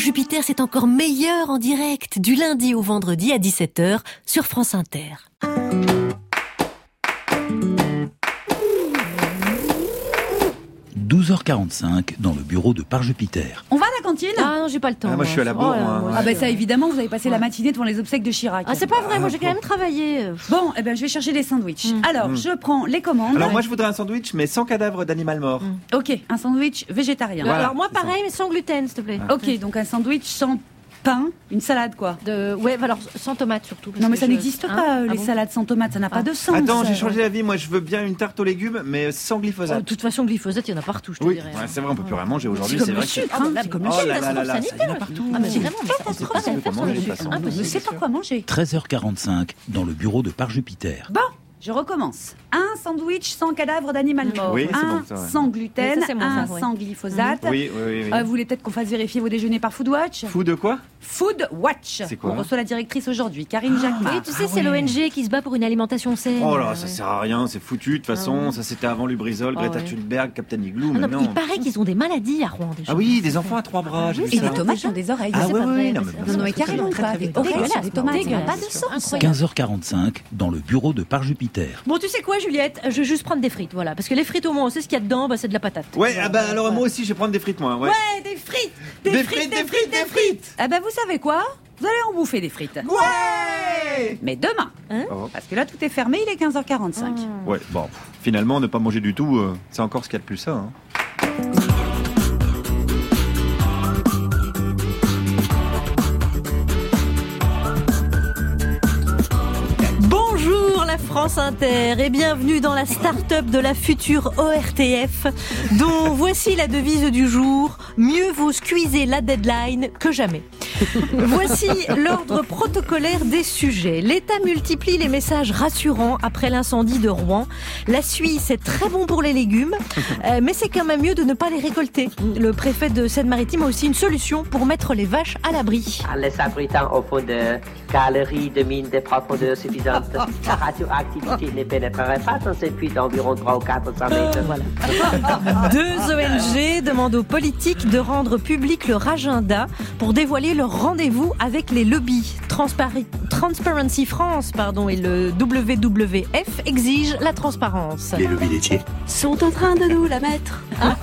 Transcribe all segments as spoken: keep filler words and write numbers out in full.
Jupiter, c'est encore meilleur en direct, du lundi au vendredi à dix-sept heures sur France Inter. douze heures quarante-cinq dans le bureau de Par Jupiter. On va à la cantine ? Ah non, j'ai pas le temps. Ah, moi, je suis à la bourre, Oh, moi. moi, Ah bah je- ça évidemment, vous avez passé la matinée devant les obsèques de Chirac. Ah, c'est pas vrai, moi j'ai quand même travaillé. Bon, eh ben je vais chercher des sandwichs. Mm. Alors, Mm. je prends les commandes. Alors moi je voudrais un sandwich mais sans cadavre d'animal mort. Mm. Ok, un sandwich végétarien. Voilà, Alors moi c'est pareil, mais sans gluten, s'il te plaît. Ok, donc un sandwich sans pain, une salade quoi. De... Ouais, bah alors sans tomate surtout. parce Non mais que ça je- n'existe Hein pas, euh, Ah les bon salades sans tomates, ça n'a pas Ah. de sens. Attends, ça. j'ai changé d'avis, moi je veux bien une tarte aux légumes mais sans Oh, glyphosate. de toute façon, glyphosate, il y en a partout, je te Oui, dirais. ouais, c'est vrai, on peut plus rien manger aujourd'hui, C'est c'est comme vrai le que sucre, hein, c'est comme le Oh sucre. là là là là, sanitaire. ça y en a partout. Ah mais vraiment, mais ça, on C'est peut pas possible faire de sans manger, de gluten. toute façon. Je ne Impossible. sais pas quoi manger. treize heures quarante-cinq dans le bureau de Par Jupiter. Bon, je recommence. Un sandwich sans cadavre d'animal mort. Oui, c'est un bon, ça, ouais. sans gluten, Oui, ça, c'est bon, un ça, ouais. sans glyphosate. Oui, oui, oui. oui. Euh, vous voulez peut-être qu'on fasse vérifier vos déjeuners par Foodwatch ? Fou de quoi? Food Watch. C'est quoi On reçoit la directrice aujourd'hui, Karine Jacquemart. Oui, tu sais, c'est l'O N G qui se bat pour une alimentation saine. Oh là, Ouais. ça sert à rien, c'est foutu. De toute façon, Ah ouais. ça c'était avant Lubrizol, Ah Greta ouais. Thunberg, Captain Igloo. Ah non, mais maintenant. il paraît qu'ils ont des maladies à Rouen déjà. Ah oui, des enfants à trois bras, j'ai vu Et ça. des tomates qui ont des oreilles. Ah C'est ouais, pas ouais, vrai. non, mais Non, bien non, mais sûr, carrément très, pas. très, Des très, horribles, dégueulasse, des tomates. dégueulasse. Ça n'a pas de sens. Incroyable. quinze heures quarante-cinq dans le bureau de Par Jupiter. Bon, tu sais quoi, Juliette? Je vais juste prendre des frites, voilà. Parce que les frites, au moins, on sait ce qu'il y a dedans, bah, c'est de la patate. Ouais, ah bah alors moi aussi je vais prendre des frites moi. Ouais, Ouais, des frites. Des frites, des frites, des frites. Ah bah vous savez quoi ? Vous allez en bouffer des frites. Ouais. Mais demain. Hein Oh. Parce que là, tout est fermé, il est quinze heures quarante-cinq. Ouais, bon, pff, finalement ne pas manger du tout, euh, c'est encore ce qu'il y a de plus ça. Hein. Bonjour la France Inter et bienvenue dans la start-up de la future O R T F dont voici la devise du jour, mieux vaut squeezer la deadline que jamais. Voici l'ordre protocolaire des sujets. L'État multiplie les messages rassurants après l'incendie de Rouen. La Suisse est très bon pour les légumes, euh, mais c'est quand même mieux de ne pas les récolter. Le préfet de Seine-Maritime a aussi une solution pour mettre les vaches à l'abri. En les abritant au fond de galeries de mines de profondeur suffisante, la radioactivité ne pénétrerait pas dans ces puits d'environ trois ou quatre cents mètres. Voilà. Deux O N G demandent aux politiques de rendre public leur agenda pour dévoiler leur rendez-vous avec les lobbies. Transpari- Transparency France pardon, et le W W F exigent la transparence. Les lobbies laitiers. Sont en train de nous la mettre.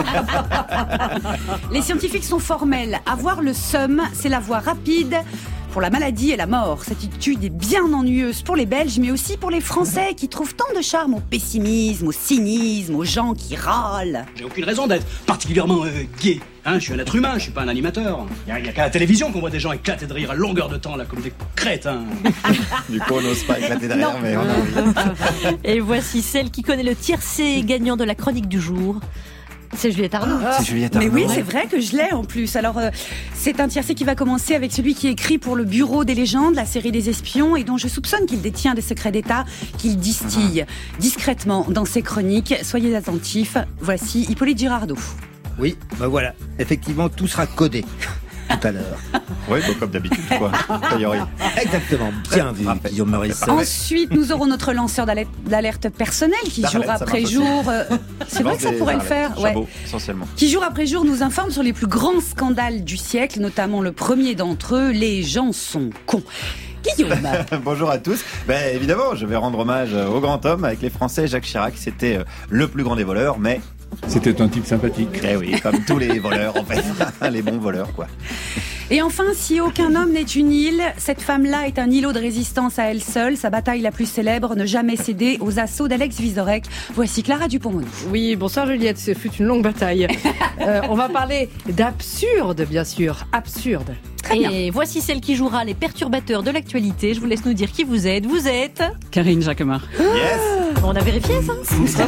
Les scientifiques sont formels. Avoir le seum, c'est la voie rapide pour la maladie et la mort. Cette étude est bien ennuyeuse pour les Belges, mais aussi pour les Français qui trouvent tant de charme au pessimisme, au cynisme, aux gens qui râlent. J'ai aucune raison d'être particulièrement euh, gay. Hein, je suis un être humain, je suis pas un animateur. Il n'y a, a qu'à la télévision qu'on voit des gens éclater de rire à longueur de temps, là, comme des crétins. Du coup on n'ose pas éclater derrière, mais on a envie. Et voici celle qui connaît le tiercé gagnant de la chronique du jour. C'est Juliette Arnaud. C'est Juliette Mais Arnaud. oui, c'est vrai que je l'ai en plus. Alors, euh, c'est un tiercé qui va commencer avec celui qui écrit pour le Bureau des légendes, la série des espions, et dont je soupçonne qu'il détient des secrets d'État qu'il distille discrètement dans ses chroniques. Soyez attentifs. Voici Hippolyte Girardot. Oui, bah voilà. Effectivement, tout sera codé tout à l'heure. Ouais, bah, comme d'habitude quoi. A priori. Exactement. Bien vu, Parfait. Guillaume Maurice. Ensuite, nous aurons notre lanceur d'alerte d'alerte personnelle qui, D'alerte, jour ça après marche jour, euh, c'est vrai que ça Des pourrait le arlètes. faire. Ouais. Chabot, essentiellement. Qui jour après jour nous informe sur les plus grands scandales du siècle, notamment le premier d'entre eux, les gens sont cons. Guillaume. Bonjour à tous. Ben évidemment, je vais rendre hommage au grand homme avec les Français. Jacques Chirac, c'était euh, le plus grand des voleurs, mais C'était un type sympathique. eh oui, comme tous les voleurs en fait, les bons voleurs quoi. Et enfin, si aucun homme n'est une île, cette femme-là est un îlot de résistance à elle seule. Sa bataille la plus célèbre, ne jamais céder aux assauts d'Alex Vizorek. Voici Clara Dupont-Moreau. Oui, bonsoir Juliette, ce fut une longue bataille. Euh, on va parler d'absurde, bien sûr, absurde. Très bien. Et voici celle qui jouera les perturbateurs de l'actualité. Je vous laisse nous dire qui vous êtes. Vous êtes... Karine Jacquemart. Yes. On a vérifié ça.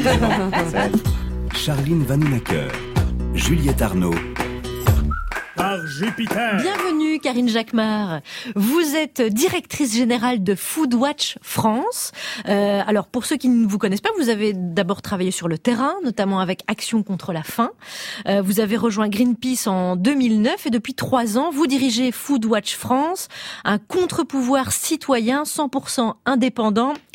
Charline Vanhoenacker, Juliette Arnaud. Par Jupiter. Bienvenue Karine Jacquemart. Vous êtes directrice générale de Foodwatch France. Euh, alors pour ceux qui ne vous connaissent pas, vous avez d'abord travaillé sur le terrain, notamment avec Action contre la faim. Euh, vous avez rejoint Greenpeace en deux mille neuf et depuis trois ans, vous dirigez Foodwatch France, un contre-pouvoir citoyen cent pour cent indépendant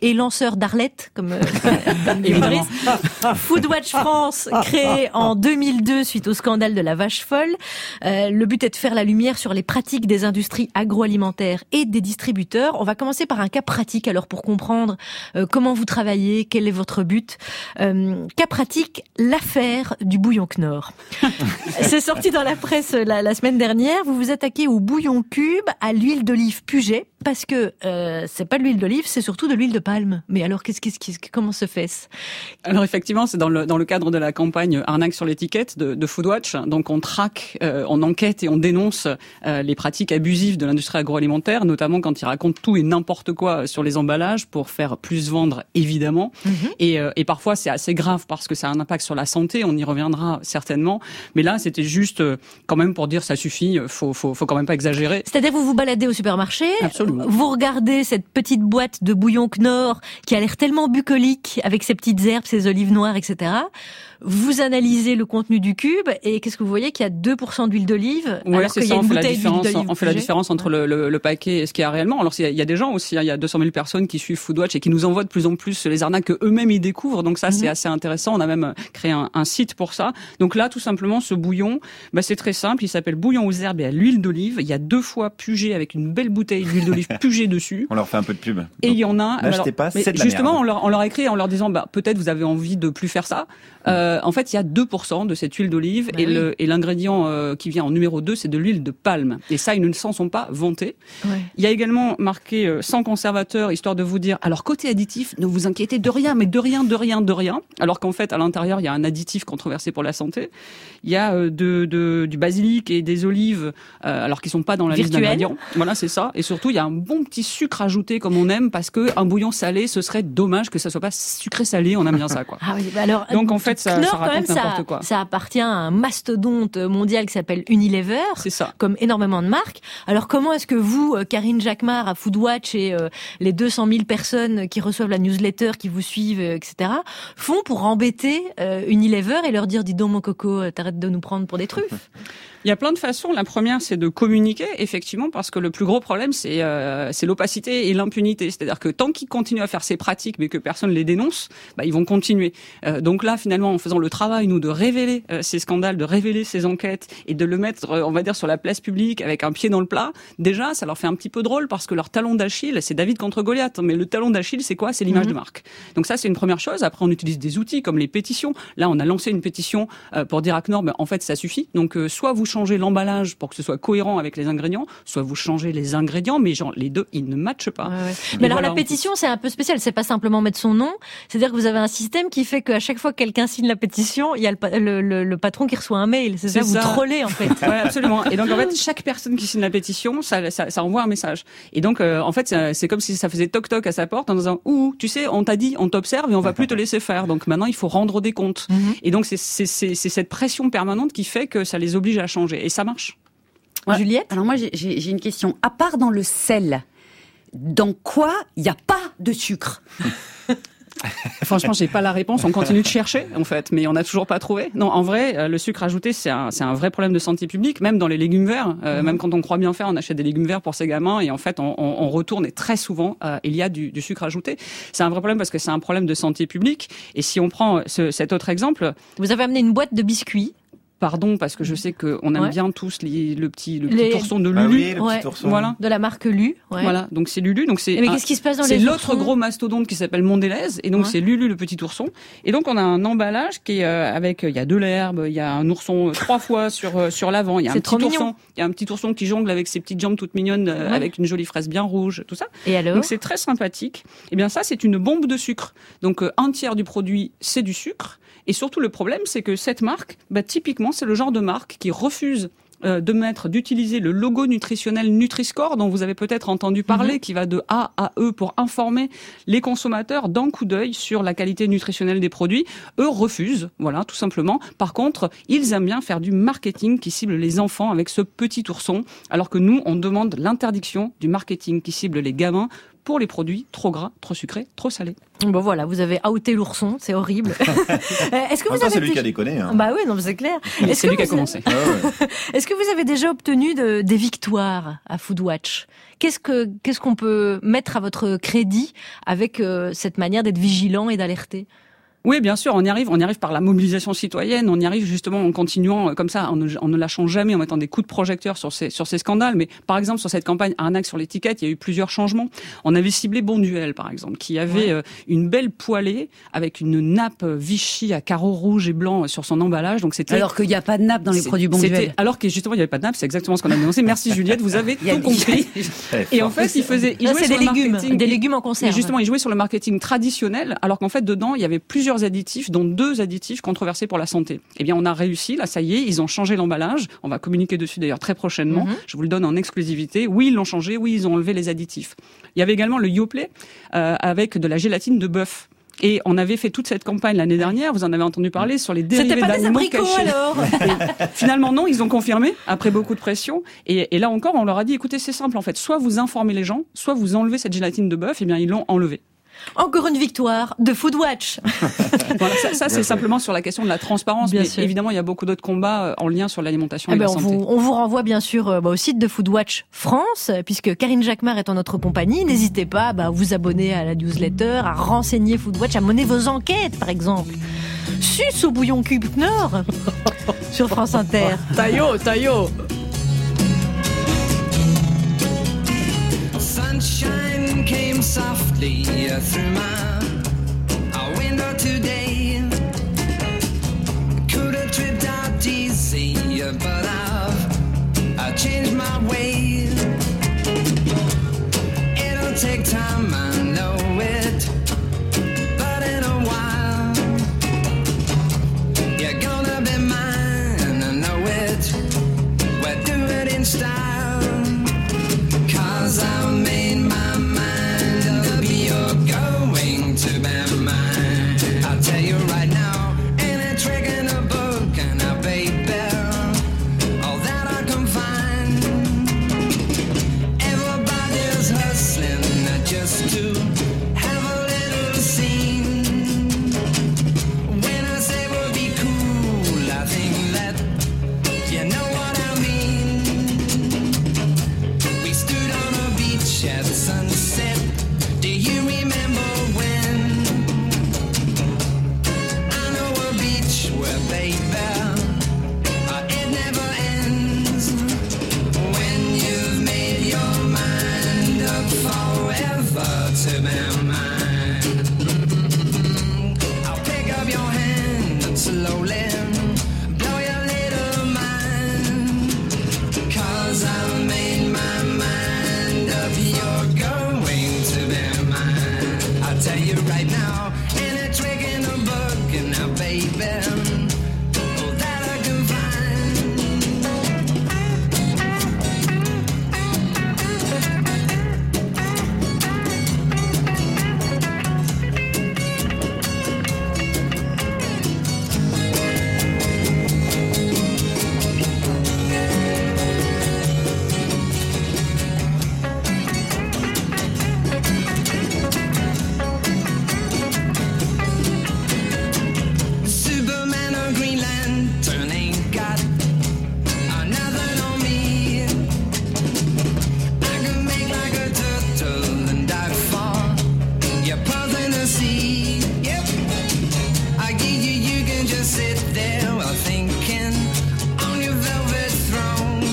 et lanceur d'Arlette, comme, euh, comme dit Fabrice. Foodwatch France, créé en deux mille deux suite au scandale de la vache folle. Euh, le but est de faire la lumière sur les pratiques des industries agroalimentaires et des distributeurs. On va commencer par un cas pratique, alors pour comprendre euh, comment vous travaillez, quel est votre but. Euh, cas pratique, l'affaire du bouillon Knorr. C'est sorti dans la presse la, la semaine dernière. Vous vous attaquez au bouillon cube, à l'huile d'olive Puget, parce que euh, c'est pas de l'huile d'olive, c'est surtout de l'huile de palme. Mais alors, qu'est-ce, qu'est-ce, qu'est-ce, comment se fait-ce? Alors effectivement, c'est dans le dans le cadre de la campagne Arnaque sur l'étiquette de, de Foodwatch. Donc on traque, euh, on enquête et on dénonce euh, les pratiques abusives de l'industrie agroalimentaire, notamment quand ils racontent tout et n'importe quoi sur les emballages pour faire plus vendre, évidemment. Mm-hmm. Et, euh, et parfois c'est assez grave parce que ça a un impact sur la santé. On y reviendra certainement. Mais là, c'était juste euh, quand même pour dire ça suffit. Faut faut faut quand même pas exagérer. C'est-à-dire vous vous baladez au supermarché. Absolument. Vous regardez cette petite boîte de bouillon Knorr qui a l'air tellement bucolique avec ses petites herbes, ses olives noires, et cetera. Vous analysez le contenu du cube et qu'est-ce que vous voyez? Qu'il y a deux pour cent d'huile d'olive, ouais, alors qu'il y a une bouteille d'huile d'olive. On fait la différence entre le, le, le paquet et ce qu'il y a réellement. Alors il y a des gens aussi, il y a deux cent mille personnes qui suivent Foodwatch et qui nous envoient de plus en plus les arnaques que eux-mêmes ils découvrent. Donc ça mm-hmm. c'est assez intéressant. On a même créé un, un site pour ça. Donc là tout simplement ce bouillon, bah, c'est très simple. Il s'appelle bouillon aux herbes et à l'huile d'olive. Il y a deux fois Puget avec une belle bouteille d'huile d'olive Puget dessus. On leur fait un peu de pub. Et il y en a. N'achetez pas, c'est de la justement, merde. on leur, on leur a écrit en leur disant, bah peut-être vous avez envie de plus faire ça. Euh, en fait, il y a deux pour cent de cette huile d'olive bah et, oui. le, et l'ingrédient euh, qui vient en numéro deux, c'est de l'huile de palme. Et ça, ils ne s'en sont pas vantés. Ouais. Il y a également marqué euh, sans conservateur, histoire de vous dire, alors côté additif, ne vous inquiétez de rien, mais de rien, de rien, de rien. Alors qu'en fait, à l'intérieur, il y a un additif controversé pour la santé. Il y a euh, de, de, du basilic et des olives, euh, alors qu'ils sont pas dans la Virtuel. liste d'ingrédients. Voilà, c'est ça. Et surtout, il y a un bon petit sucre ajouté comme on aime, parce que un bouillon salé, ce serait dommage que ça soit pas sucré-salé. On aime bien ça, quoi. Ah oui, bah alors, donc en fait, ça, Knorr, ça raconte même, n'importe ça, quoi. Ça appartient à un mastodonte mondial qui s'appelle Unilever. C'est ça. Comme énormément de marques. Alors comment est-ce que vous, Karine Jacquemart à Foodwatch et euh, les deux cent mille personnes qui reçoivent la newsletter, qui vous suivent, euh, et cetera, font pour embêter euh, Unilever et leur dire, dis donc mon coco, t'arrêtes de nous prendre pour des truffes? Il y a plein de façons. La première, c'est de communiquer, effectivement, parce que le plus gros problème, c'est euh, c'est l'opacité et l'impunité. C'est-à-dire que tant qu'ils continuent à faire ces pratiques, mais que personne les dénonce, bah, ils vont continuer. Euh, donc là, finalement, en faisant le travail, nous, de révéler euh, ces scandales, de révéler ces enquêtes et de le mettre, euh, on va dire, sur la place publique avec un pied dans le plat, déjà, ça leur fait un petit peu drôle parce que leur talon d'Achille, c'est David contre Goliath. Mais le talon d'Achille, c'est quoi? C'est l'image mmh. de marque. Donc ça, c'est une première chose. Après, on utilise des outils comme les pétitions. Là, on a lancé une pétition euh, pour dire à Knorr, ben, en fait, ça suffit. Donc, euh, soit vous changez l'emballage pour que ce soit cohérent avec les ingrédients, soit vous changez les ingrédients, mais genre les deux, ils ne matchent pas. Ouais, ouais. Mais alors voilà, la pétition, c'est un peu spécial. C'est pas simplement mettre son nom. C'est-à-dire que vous avez un système qui fait qu'à chaque fois que quelqu'un signe la pétition, il y a le, le, le, le patron qui reçoit un mail. C'est, c'est ça, ça, vous trollez en fait. Ouais, absolument. Et donc en fait, chaque personne qui signe la pétition, ça, ça, ça envoie un message. Et donc euh, en fait, c'est, c'est comme si ça faisait toc toc à sa porte en disant ouh, tu sais, on t'a dit, on t'observe et on va plus te laisser faire. Donc maintenant, il faut rendre des comptes. Mm-hmm. Et donc c'est, c'est, c'est, c'est cette pression permanente qui fait que ça les oblige à changer. Et ça marche. Ouais. Juliette? Alors moi, j'ai, j'ai une question. À part dans le sel, dans quoi il n'y a pas de sucre? Franchement, j'ai pas la réponse. On continue de chercher, en fait, mais on n'a toujours pas trouvé. Non, en vrai, le sucre ajouté, c'est un, c'est un vrai problème de santé publique, même dans les légumes verts. Euh, mmh. Même quand on croit bien faire, on achète des légumes verts pour ses gamins et en fait, on, on, on retourne et très souvent, euh, il y a du, du sucre ajouté. C'est un vrai problème parce que c'est un problème de santé publique. Et si on prend ce, cet autre exemple, vous avez amené une boîte de biscuits. Pardon, parce que je sais qu'on aime ouais. bien tous les, le petit, le petit les... tourson de Lulu. Ah oui, le ouais. petit tourson. Voilà. De la marque Lulu. Ouais. Voilà. Donc c'est Lulu. Donc c'est. Mais un, qu'est-ce qui se passe dans c'est les l'autre oursons gros mastodonte qui s'appelle Mondelez. Et donc ouais. c'est Lulu le petit ourson. Et donc on a un emballage qui est euh, avec, il y a de l'herbe, il y a un ourson euh, trois fois sur euh, sur l'avant. Il y a c'est un petit ourson. Il y a un petit ourson qui jongle avec ses petites jambes toutes mignonnes, euh, ouais. avec une jolie fraise bien rouge, tout ça. Et alors? Donc c'est très sympathique. Et bien ça, c'est une bombe de sucre. Donc euh, un tiers du produit, c'est du sucre. Et surtout, le problème, c'est que cette marque, bah, typiquement, c'est le genre de marque qui refuse euh, de mettre, d'utiliser le logo nutritionnel Nutri-Score, dont vous avez peut-être entendu parler, mmh. qui va de A à E pour informer les consommateurs d'un coup d'œil sur la qualité nutritionnelle des produits. Eux refusent, voilà, tout simplement. Par contre, ils aiment bien faire du marketing qui cible les enfants avec ce petit ourson, alors que nous, on demande l'interdiction du marketing qui cible les gamins pour les produits trop gras, trop sucrés, trop salés. Bon voilà, vous avez outé l'ourson, c'est horrible. Est-ce que vous Enfin, avez c'est lui déjà- qui a déconné. Hein. Bah oui, non, mais c'est clair. Mais Est-ce c'est que lui qui a vous- commencé. Ah ouais. Est-ce que vous avez déjà obtenu de- des victoires à Foodwatch ? Qu'est-ce que qu'est-ce qu'on peut mettre à votre crédit avec euh, cette manière d'être vigilant et d'alerter ? Oui, bien sûr, on y arrive. On y arrive par la mobilisation citoyenne. On y arrive justement en continuant euh, comme ça, en ne, en ne lâchant jamais, en mettant des coups de projecteur sur ces sur ces scandales. Mais par exemple, sur cette campagne arnaque sur l'étiquette, il y a eu plusieurs changements. On avait ciblé Bonduel, par exemple, qui avait Ouais. euh, une belle poêlée avec une nappe Vichy à carreaux rouges et blancs sur son emballage. Donc c'était Alors qu'il n'y a pas de nappe dans les c'est- produits c'était- Bonduel. Alors que justement il n'y avait pas de nappe, c'est exactement ce qu'on a dénoncé. Merci Juliette, vous avez Il y a- tout compris. Et en fait, il faisait, il Là, jouait c'est sur des le légumes, marketing. des légumes en Mais conserve. justement, il jouait sur le marketing traditionnel, alors qu'en fait, dedans, il y avait plusieurs additifs, dont deux additifs controversés pour la santé. Eh bien, on a réussi, là, ça y est, ils ont changé l'emballage. On va communiquer dessus d'ailleurs très prochainement. Mhm. Je vous le donne en exclusivité. Oui, ils l'ont changé. Oui, ils ont enlevé les additifs. Il y avait également le Yoplait, euh, avec de la gélatine de bœuf. Et on avait fait toute cette campagne l'année dernière, vous en avez entendu parler, sur les dérivés C'était pas des d'animaux abricots cachés. alors. Et finalement, non, ils ont confirmé, après beaucoup de pression. Et, et là encore, on leur a dit, écoutez, c'est simple, en fait. Soit vous informez les gens, soit vous enlevez cette gélatine de bœuf. Eh bien, ils l'ont enlevée. Encore une victoire de Foodwatch. Voilà, ça, ça c'est simplement sur la question de la transparence. Bien mais sûr. évidemment, il y a beaucoup d'autres combats euh, en lien sur l'alimentation Eh et ben, la on, santé. vous, on vous renvoie bien sûr euh, bah, au site de Foodwatch France, euh, puisque Karine Jacquemart est en notre compagnie. N'hésitez pas bah, à vous abonner à la newsletter, à renseigner Foodwatch, à mener vos enquêtes, par exemple. Suce au bouillon cube Nord sur France Inter. Taillot, taillot. Sunshine came softly through my uh, window today. Could have tripped out easy, but I've I changed my way. It'll take time, I know it, but in a while you're gonna be mine. I know it. We'll do it in style. 'Cause I made my mind up, you're going to be mine. I'll tell you right now, ain't a trick in a book, and a baby, all that I can find. Everybody's hustling just to have a little scene. When I say we'll be cool, I think that you know what I mean. We stood on a beach at sunset. Do you remember when? I know a beach where, baby, uh, it never ends. When you've made your mind up forever to be mine, I'll pick up your hand and slowly blow your little mind. 'Cause I've made my mind up, you're going to be mine. I'll tell you right now, ain't a trick in the book, and now, baby, all that I can Superman or Green Lantern ain't got uh, nothing on me. I can make like a turtle and dive far. You're pearls in the sea. Yep. I give you, you can just sit there while thinking on your velvet throne.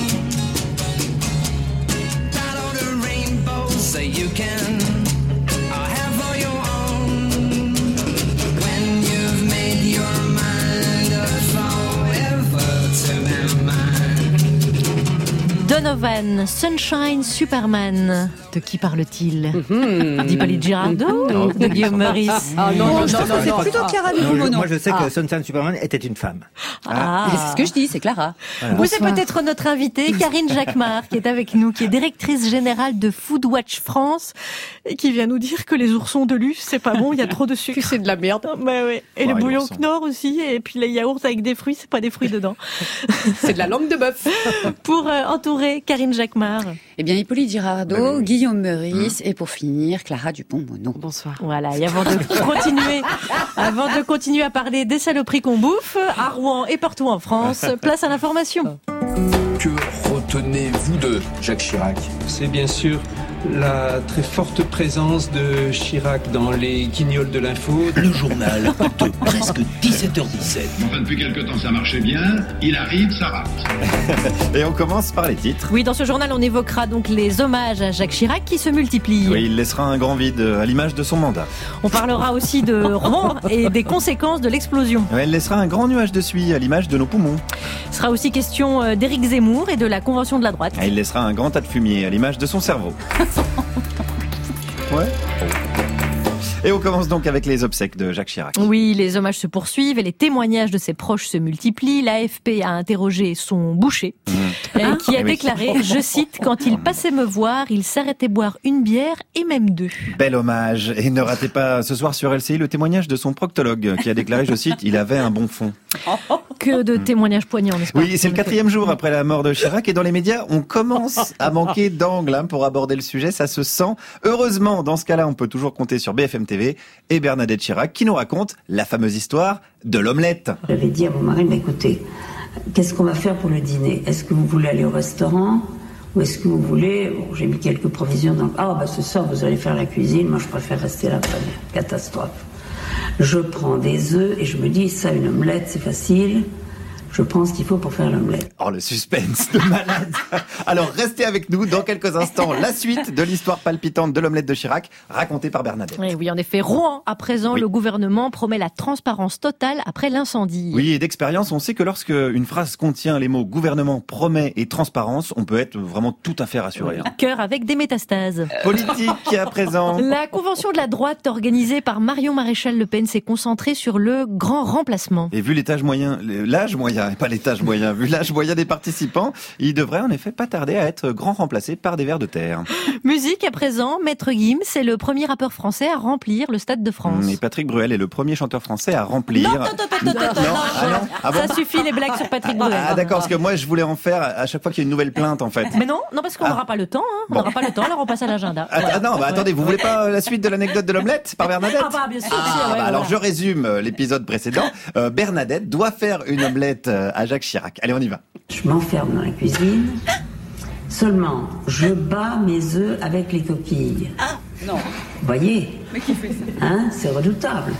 Follow the rainbow so you can uh, have all your own. When you've made your mind up forever to be mine. Donovan, Sunshine Superman. De qui parle-t-il D'Hippolyte Girardot ou de Guillaume Meurice? Ah non, non, non, non, non. Plutôt Clara Non, je- Dupont-Mono. moi, je sais Ah. que Sunshine Superman était une femme. Ah. C'est ce que je dis, c'est Clara. Voilà. Vous, c'est peut-être notre invitée, Karine Jacquemart, qui est avec nous, qui est directrice générale de Foodwatch France, et qui vient nous dire que les oursons de luce, c'est pas bon, il y a trop de sucre. Puis c'est de la merde. Bah ouais. Et Ouais, le bouillon l'ourson. Knorr aussi, et puis les yaourts avec des fruits, c'est pas des fruits dedans. C'est de la langue de bœuf. Pour euh, entourer préféré, Karine Jacquemart? Eh bien, Hippolyte Girardot, Ben oui. Guillaume Meurice et pour finir, Clara Dupont-Moreau. Bonsoir. Voilà, et avant de continuer, avant de continuer à parler des saloperies qu'on bouffe, à Rouen et partout en France, place à l'information. Que retenez-vous de Jacques Chirac? C'est bien sûr la très forte présence de Chirac dans les guignols de l'info. Le journal de presque dix-sept heures dix-sept. Enfin, depuis quelque temps, ça marchait bien. Il arrive, ça rate. Et on commence par les titres. Oui, dans ce journal, on évoquera donc les hommages à Jacques Chirac qui se multiplient. Oui, il laissera un grand vide à l'image de son mandat. On parlera aussi de Rouen et des conséquences de l'explosion. Ouais, il laissera un grand nuage de suie à l'image de nos poumons. Il sera aussi question d'Éric Zemmour et de la Convention de la droite. Et il laissera un grand tas de fumier à l'image de son cerveau. Ouais. Et on commence donc avec les obsèques de Jacques Chirac. Oui, les hommages se poursuivent et les témoignages de ses proches se multiplient. L'A F P a interrogé son boucher, mmh. euh, qui a oui. déclaré, je cite, « Quand il passait me voir, il s'arrêtait boire une bière et même deux. » Bel hommage. Et ne ratez pas ce soir sur L C I le témoignage de son proctologue, qui a déclaré, je cite, « Il avait un bon fond. » Que de témoignages poignants, n'est-ce pas? Oui, c'est le quatrième jour après la mort de Chirac et dans les médias, on commence à manquer d'angle hein, pour aborder le sujet, ça se sent. Heureusement, dans ce cas-là, on peut toujours compter sur B F M T V et Bernadette Chirac qui nous raconte la fameuse histoire de l'omelette. J'avais dit à mon mari, bah, écoutez, qu'est-ce qu'on va faire pour le dîner? Est-ce que vous voulez aller au restaurant ou est-ce que vous voulez... Bon, j'ai mis quelques provisions dans... Ah, bah ce soir, vous allez faire la cuisine, moi je préfère rester là, catastrophe. Je prends des œufs et je me dis, ça, une omelette, c'est facile. Je prends ce qu'il faut pour faire l'omelette. Oh, le suspense de malade. Alors, restez avec nous dans quelques instants. La suite de l'histoire palpitante de l'omelette de Chirac, racontée par Bernadette. Oui, oui, en effet, Rouen, à présent, oui. Le gouvernement promet la transparence totale après l'incendie. Oui, et d'expérience, on sait que lorsque une phrase contient les mots gouvernement, promet et transparence, on peut être vraiment tout à fait rassuré. Oui. Cœur avec des métastases. Politique à présent. La convention de la droite organisée par Marion Maréchal Le Pen s'est concentrée sur le grand remplacement. Et vu l'étage moyen, l'âge moyen, et pas l'étage moyen, vu l'âge moyen des participants, il devrait en effet pas tarder à être grand remplacé par des vers de terre. Musique à présent, Maître Gims est le premier rappeur français à remplir le Stade de France. Et Patrick Bruel est le premier chanteur français à remplir... Non, non, non, non, non, non, ah, non. Ah, bon. Ça suffit les blagues sur Patrick Bruel. Ah d'accord, parce que moi je voulais en faire à chaque fois qu'il y a une nouvelle plainte en fait. Mais non, non parce qu'on n'aura ah. pas le temps, hein. on n'aura bon. pas le temps, alors on passe à l'agenda. Ah, voilà. non, bah, attendez, vous voulez pas la suite de l'anecdote de l'omelette par Bernadette? Ah bah bien sûr. Ah, si, ouais, bah, voilà. Alors je résume l'épisode précédent. Euh, Bernadette doit faire une omelette à Jacques Chirac. Allez, on y va. Je m'enferme dans la cuisine. Seulement, je bats mes œufs avec les coquilles. Ah, non. Vous voyez? Mais qui fait ça? Hein, c'est redoutable.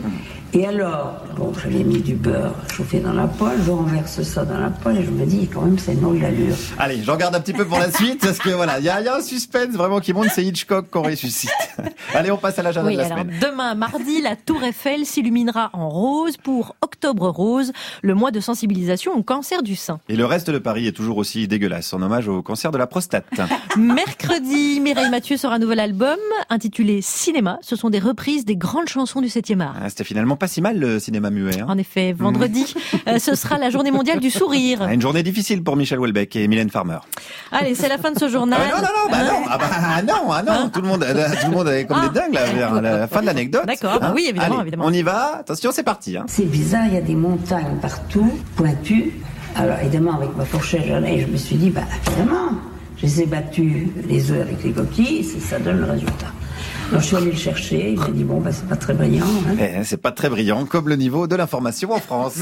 Et alors, bon, je l'ai mis du beurre chauffé dans la poêle, je renverse ça dans la poêle et je me dis, quand même, c'est drôle d'allure. Allez, j'en garde un petit peu pour la suite, parce que voilà, il y, y a un suspense vraiment qui monte, c'est Hitchcock qu'on ressuscite. Allez, on passe à l'agenda oui, de la alors, semaine. Demain, mardi, la Tour Eiffel s'illuminera en rose pour Octobre Rose, le mois de sensibilisation au cancer du sein. Et le reste de Paris est toujours aussi dégueulasse, en hommage au cancer de la prostate. Mercredi, Mireille Mathieu sort un nouvel album intitulé Cinéma. Ce sont des reprises des grandes chansons du septième art. Ah, c'était finalement pas si mal le cinéma muet. Hein. En effet, vendredi, euh, ce sera la journée mondiale du sourire. Ah, une journée difficile pour Michel Houellebecq et Mylène Farmer. Allez, c'est la fin de ce journal. Ah, non, non, non, bah non, ah, bah, non, ah, non. Hein tout le monde, tout le monde est comme ah. des dingues là, vers la fin de l'anecdote. D'accord, bah, oui, évidemment, Allez, évidemment. On y va. Attention, c'est parti. Hein. C'est bizarre, il y a des montagnes partout, pointues. Alors évidemment, avec ma fourchette, je me suis dit, bah évidemment, je les ai battus les œufs avec les coquilles, ça donne le résultat. Alors je suis allé le chercher, il m'a dit bon bah c'est pas très brillant. Hein. Eh, c'est pas très brillant comme le niveau de l'information en France.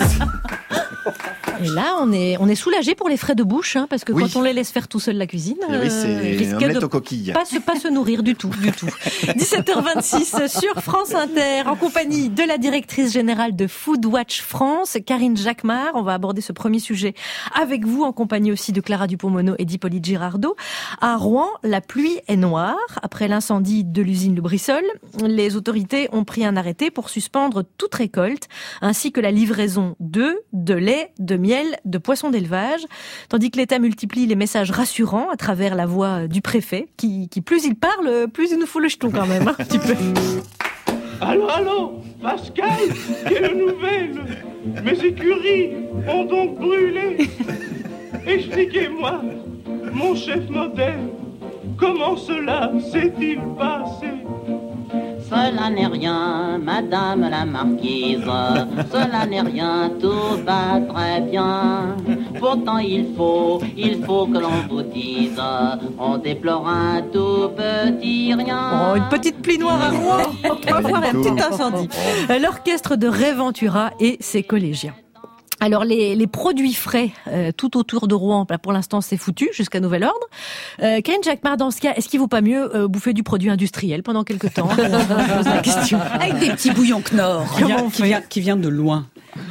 Et là, on est, on est soulagé pour les frais de bouche, hein, parce que oui. quand on les laisse faire tout seul la cuisine, euh, oui, c'est risque omelette de aux coquilles. Pas se, pas se nourrir du tout, du tout. dix-sept heures vingt-six sur France Inter, en compagnie de la directrice générale de Foodwatch France, Karine Jacquemart. On va aborder ce premier sujet avec vous, en compagnie aussi de Clara Dupont-Moreau et d'Hippolyte Girardot. À Rouen, la pluie est noire. Après l'incendie de l'usine Le Brissol, les autorités ont pris un arrêté pour suspendre toute récolte, ainsi que la livraison d'œufs, de lait, de miel, de poissons d'élevage, tandis que l'État multiplie les messages rassurants à travers la voix du préfet, qui, qui plus il parle, plus il nous fout le jeton quand même, un petit peu. Allô, allô, Pascal, quelle nouvelle? Mes écuries ont donc brûlé. Expliquez-moi, mon chef modèle, comment cela s'est-il passé? Cela n'est rien, madame la marquise, cela n'est rien, tout va très bien. pourtant il faut, il faut que l'on vous dise, on déplore un tout petit rien. Oh, une petite pluie noire à Rouen, on va voir un petit incendie. L'orchestre de Ray Ventura et ses collégiens. Alors les, les produits frais euh, tout autour de Rouen, bah, pour l'instant c'est foutu jusqu'à nouvel ordre. Euh, Karine Jacquemart, dans ce cas, est-ce qu'il vaut pas mieux euh, bouffer du produit industriel pendant quelques temps? Je pose la question. Avec des petits bouillons Knorr. Qui vient, qui vient, qui vient de loin.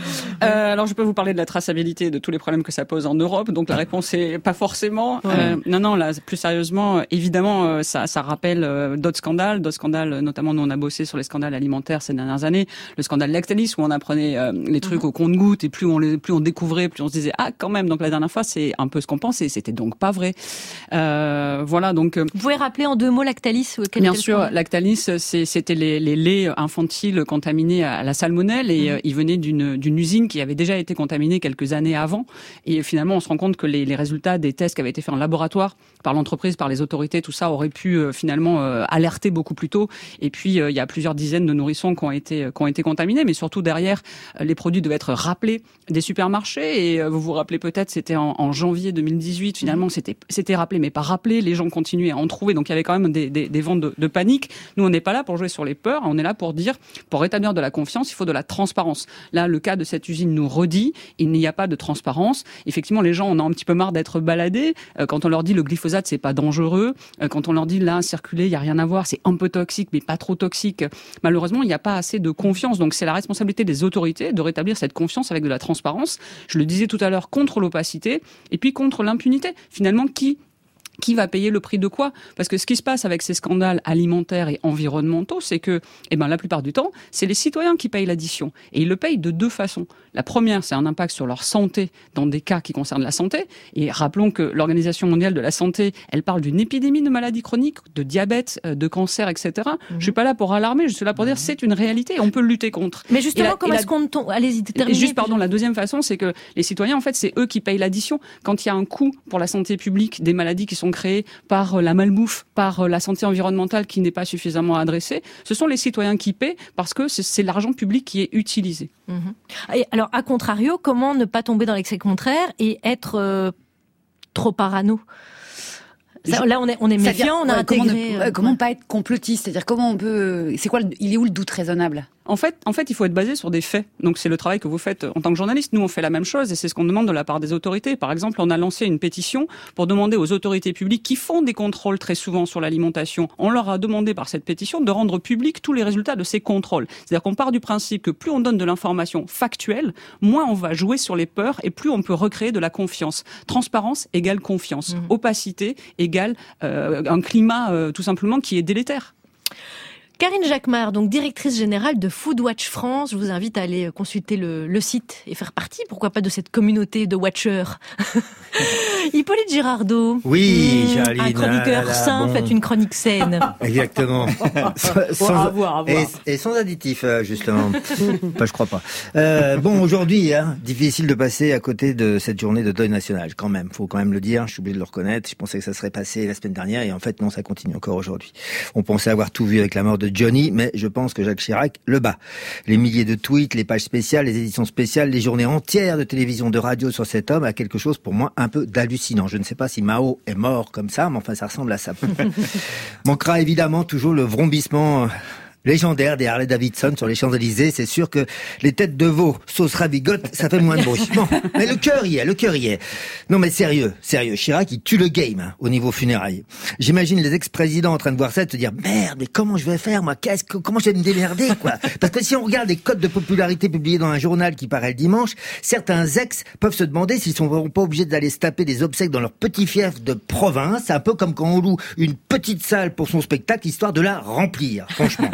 Euh, alors je peux vous parler de la traçabilité, de tous les problèmes que ça pose en Europe. Donc la réponse est pas forcément. Ouais. Euh, non, non, là plus sérieusement, évidemment, euh, ça, ça rappelle euh, d'autres scandales, d'autres scandales. Notamment, nous on a bossé sur les scandales alimentaires ces dernières années. Le scandale Lactalis où on apprenait euh, les trucs mm-hmm. au compte-gouttes et plus on les, plus on découvrait, plus on se disait ah quand même. Donc la dernière fois, c'est un peu ce qu'on pensait. C'était donc pas vrai. Euh, voilà donc. Vous pouvez rappeler en deux mots Lactalis? Bien sûr, Lactalis, c'est, c'était les, les laits infantiles contaminés à la salmonelle et mm-hmm. euh, ils venaient d'une d'une usine qui avait déjà été contaminée quelques années avant. Et finalement, on se rend compte que les, les résultats des tests qui avaient été faits en laboratoire par l'entreprise, par les autorités, tout ça aurait pu euh, finalement euh, alerter beaucoup plus tôt. Et puis, euh, il y a plusieurs dizaines de nourrissons qui ont été, qui ont été contaminés. Mais surtout, derrière, euh, les produits devaient être rappelés des supermarchés. Et euh, vous vous rappelez peut-être, c'était en, en janvier deux mille dix-huit. Finalement, c'était, c'était rappelé, mais pas rappelé. Les gens continuaient à en trouver. Donc, il y avait quand même des, des, des ventes de, de panique. Nous, on n'est pas là pour jouer sur les peurs. On est là pour dire, pour rétablir de la confiance, il faut de la transparence. Là, le cas de cette usine nous redit, il n'y a pas de transparence. Effectivement, les gens, on a un petit peu marre d'être baladés. Euh, quand on leur dit le glyphosate, c'est pas dangereux. Euh, quand on leur dit là, circuler, il y a rien à voir, c'est un peu toxique, mais pas trop toxique. Malheureusement, il n'y a pas assez de confiance. Donc, c'est la responsabilité des autorités de rétablir cette confiance avec de la transparence. Je le disais tout à l'heure, contre l'opacité et puis contre l'impunité. Finalement, qui Qui va payer le prix de quoi? Parce que ce qui se passe avec ces scandales alimentaires et environnementaux, c'est que, eh ben, la plupart du temps, c'est les citoyens qui payent l'addition. Et ils le payent de deux façons. La première, c'est un impact sur leur santé dans des cas qui concernent la santé. Et rappelons que l'Organisation mondiale de la santé, elle parle d'une épidémie de maladies chroniques, de diabète, de cancer, et cetera. Mmh. Je suis pas là pour alarmer, je suis là pour dire c'est une réalité et on peut lutter contre. Mais justement, la, comment est-ce qu'on tombe? Allez-y, terminez. Juste, pardon, la deuxième façon, c'est que les citoyens, en fait, c'est eux qui payent l'addition. Quand il y a un coût pour la santé publique, des maladies qui sont créées par la malbouffe, par la santé environnementale qui n'est pas suffisamment adressée, ce sont les citoyens qui paient parce que c'est, c'est l'argent public qui est utilisé. Mmh. Et alors, à contrario, comment ne pas tomber dans l'excès contraire et être euh, trop parano? Ça, là, on est, on est méfiant, on a ouais, intégré. Comment, ne, euh, comment pas être complotiste? C'est-à-dire, comment on peut. C'est quoi, le, il est où le doute raisonnable? En fait, en fait, il faut être basé sur des faits. Donc, c'est le travail que vous faites en tant que journaliste. Nous, on fait la même chose et c'est ce qu'on demande de la part des autorités. Par exemple, on a lancé une pétition pour demander aux autorités publiques qui font des contrôles très souvent sur l'alimentation. On leur a demandé par cette pétition de rendre publics tous les résultats de ces contrôles. C'est-à-dire qu'on part du principe que plus on donne de l'information factuelle, moins on va jouer sur les peurs et plus on peut recréer de la confiance. Transparence égale confiance. Mmh. Opacité égale euh, un climat euh, tout simplement qui est délétère. Karine Jacquemart, donc directrice générale de Foodwatch France, je vous invite à aller consulter le, le site et faire partie, pourquoi pas, de cette communauté de watchers. Hippolyte Girardot. Oui, mmh, Charline. Un chroniqueur là, là, sain, bon. faites une chronique saine. Exactement. sans, à voir, à voir. Et, et sans additifs, justement. Enfin, je crois pas. Euh, bon, aujourd'hui, hein, difficile de passer à côté de cette journée de deuil national, quand même. Faut quand même le dire, je suis obligé de le reconnaître. Je pensais que ça serait passé la semaine dernière et en fait, non, ça continue encore aujourd'hui. On pensait avoir tout vu avec la mort de Johnny, mais je pense que Jacques Chirac le bat. Les milliers de tweets, les pages spéciales, les éditions spéciales, les journées entières de télévision, de radio sur cet homme a quelque chose pour moi un peu d'hallucinant. Je ne sais pas si Mao est mort comme ça, mais enfin ça ressemble à ça. Manquera évidemment toujours le vrombissement légendaire des Harley Davidson sur les Champs-Élysées. C'est sûr que les têtes de veau sauce ravigote, ça fait moins de bruit. Bon, mais le cœur y est, le cœur y est. Non mais sérieux, sérieux, Chirac, il tue le game hein, au niveau funérailles. J'imagine les ex-présidents en train de voir ça et de se dire merde, mais comment je vais faire moi? Qu'est-ce que, comment je vais me démerder quoi? Parce que si on regarde les codes de popularité publiés dans un journal qui paraît le dimanche, certains ex peuvent se demander s'ils sont pas obligés d'aller se taper des obsèques dans leur petit fief de province. C'est un peu comme quand on loue une petite salle pour son spectacle histoire de la remplir, franchement.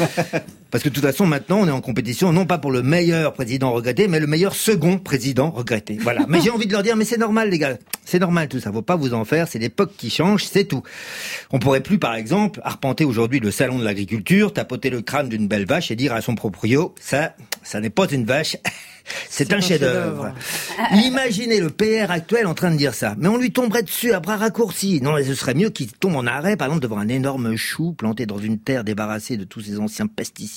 Parce que de toute façon, maintenant, on est en compétition, non pas pour le meilleur président regretté, mais le meilleur second président regretté. Voilà. Mais j'ai envie de leur dire, mais c'est normal, les gars. C'est normal, tout ça. Faut pas vous en faire. C'est l'époque qui change, c'est tout. On pourrait plus, par exemple, arpenter aujourd'hui le salon de l'agriculture, tapoter le crâne d'une belle vache et dire à son proprio, ça, ça n'est pas une vache. C'est, c'est un, un chef-d'œuvre. chef-d'œuvre. Imaginez le P R actuel en train de dire ça. Mais on lui tomberait dessus à bras raccourcis. Non, mais ce serait mieux qu'il tombe en arrêt, par exemple, devant un énorme chou planté dans une terre débarrassée de tous ces anciens pesticides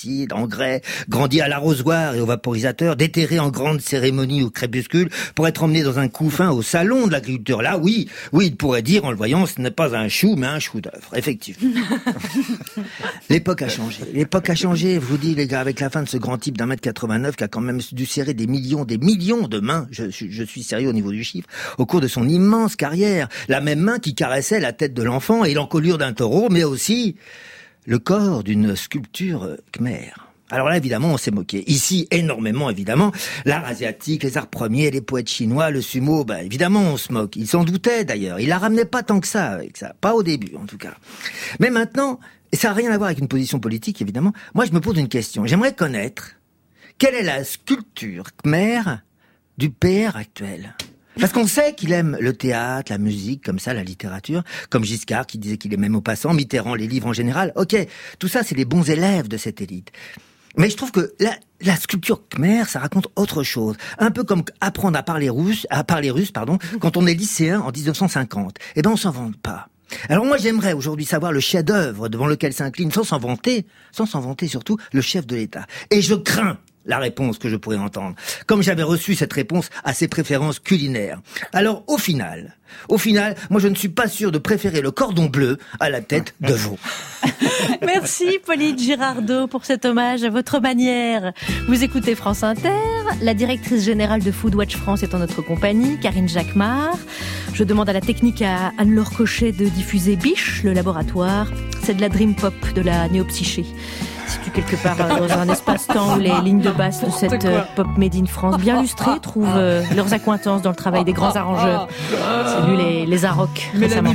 pesticides, engrais, grandi à l'arrosoir et au vaporisateur, déterré en grande cérémonie au crépuscule pour être emmené dans un couffin au salon de l'agriculture. Là, oui, oui, il pourrait dire en le voyant, ce n'est pas un chou, mais un chou-d'œuvre, effectivement. L'époque a changé. L'époque a changé, je vous dis, les gars, avec la fin de ce grand type d'un mètre quatre-vingt-neuf qui a quand même dû serrer des millions, des millions de mains, je, je, je suis sérieux au niveau du chiffre, au cours de son immense carrière. La même main qui caressait la tête de l'enfant et l'encolure d'un taureau, mais aussi le corps d'une sculpture khmer. Alors là, évidemment, on s'est moqué. Ici, énormément, évidemment. L'art asiatique, les arts premiers, les poètes chinois, le sumo, bah, évidemment, on se moque. Ils s'en doutaient, d'ailleurs. Ils la ramenaient pas tant que ça avec ça. Pas au début, en tout cas. Mais maintenant, et ça n'a rien à voir avec une position politique, évidemment. Moi, je me pose une question. J'aimerais connaître quelle est la sculpture khmer du P R actuel. Parce qu'on sait qu'il aime le théâtre, la musique, comme ça, la littérature, comme Giscard qui disait qu'il aimait Maupassant, Mitterrand, les livres en général. Ok, tout ça, c'est les bons élèves de cette élite. Mais je trouve que la, la sculpture khmer, ça raconte autre chose. Un peu comme apprendre à parler russe, à parler russe, pardon, quand on est lycéen en dix-neuf cent cinquante. Eh ben, on s'en vante pas. Alors moi, j'aimerais aujourd'hui savoir le chef-d'œuvre devant lequel s'incline, sans s'en vanter, sans s'en vanter surtout, le chef de l'État. Et je crains la réponse que je pourrais entendre, comme j'avais reçu cette réponse à ses préférences culinaires. Alors, au final, au final, moi je ne suis pas sûr de préférer le cordon bleu à la tête de veau. Merci Pauline Girardot pour cet hommage à votre manière. Vous écoutez France Inter, la directrice générale de Foodwatch France est en notre compagnie, Karine Jacquemart. Je demande à la technique à Anne-Laure Cochet de diffuser Biche, le laboratoire. C'est de la dream pop, de la néopsyché. Situé quelque part dans un espace-temps où les lignes de basse de cette euh, pop made in France bien lustrées trouvent euh, leurs accointances dans le travail des grands arrangeurs. C'est lui les, les Arocs récemment.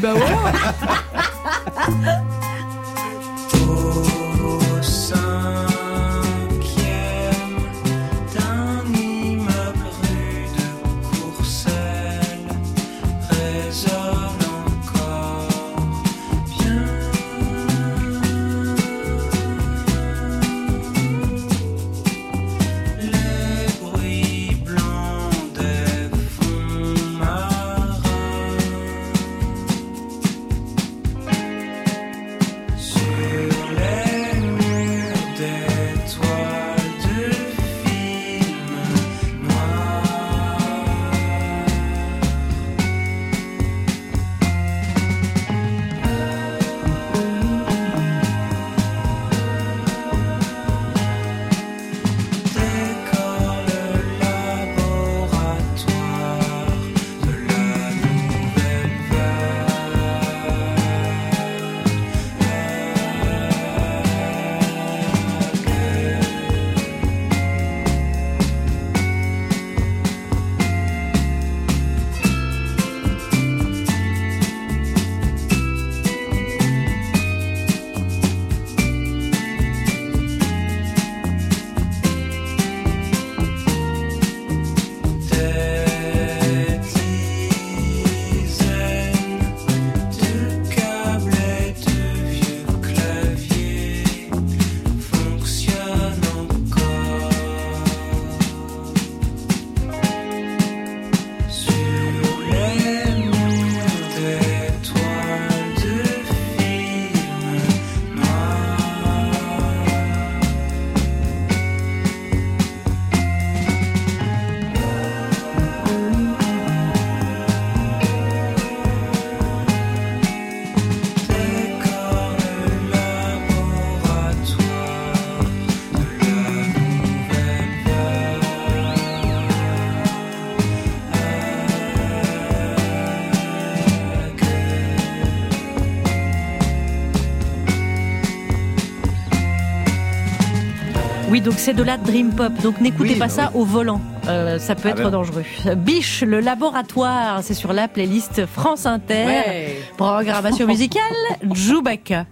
Oui, donc c'est de la dream pop. Donc n'écoutez oui, pas oui. ça au volant. Euh, ça peut ah être ben. dangereux. Biche, le laboratoire, c'est sur la playlist France Inter. Ouais. Programmation musicale, Djoubaka.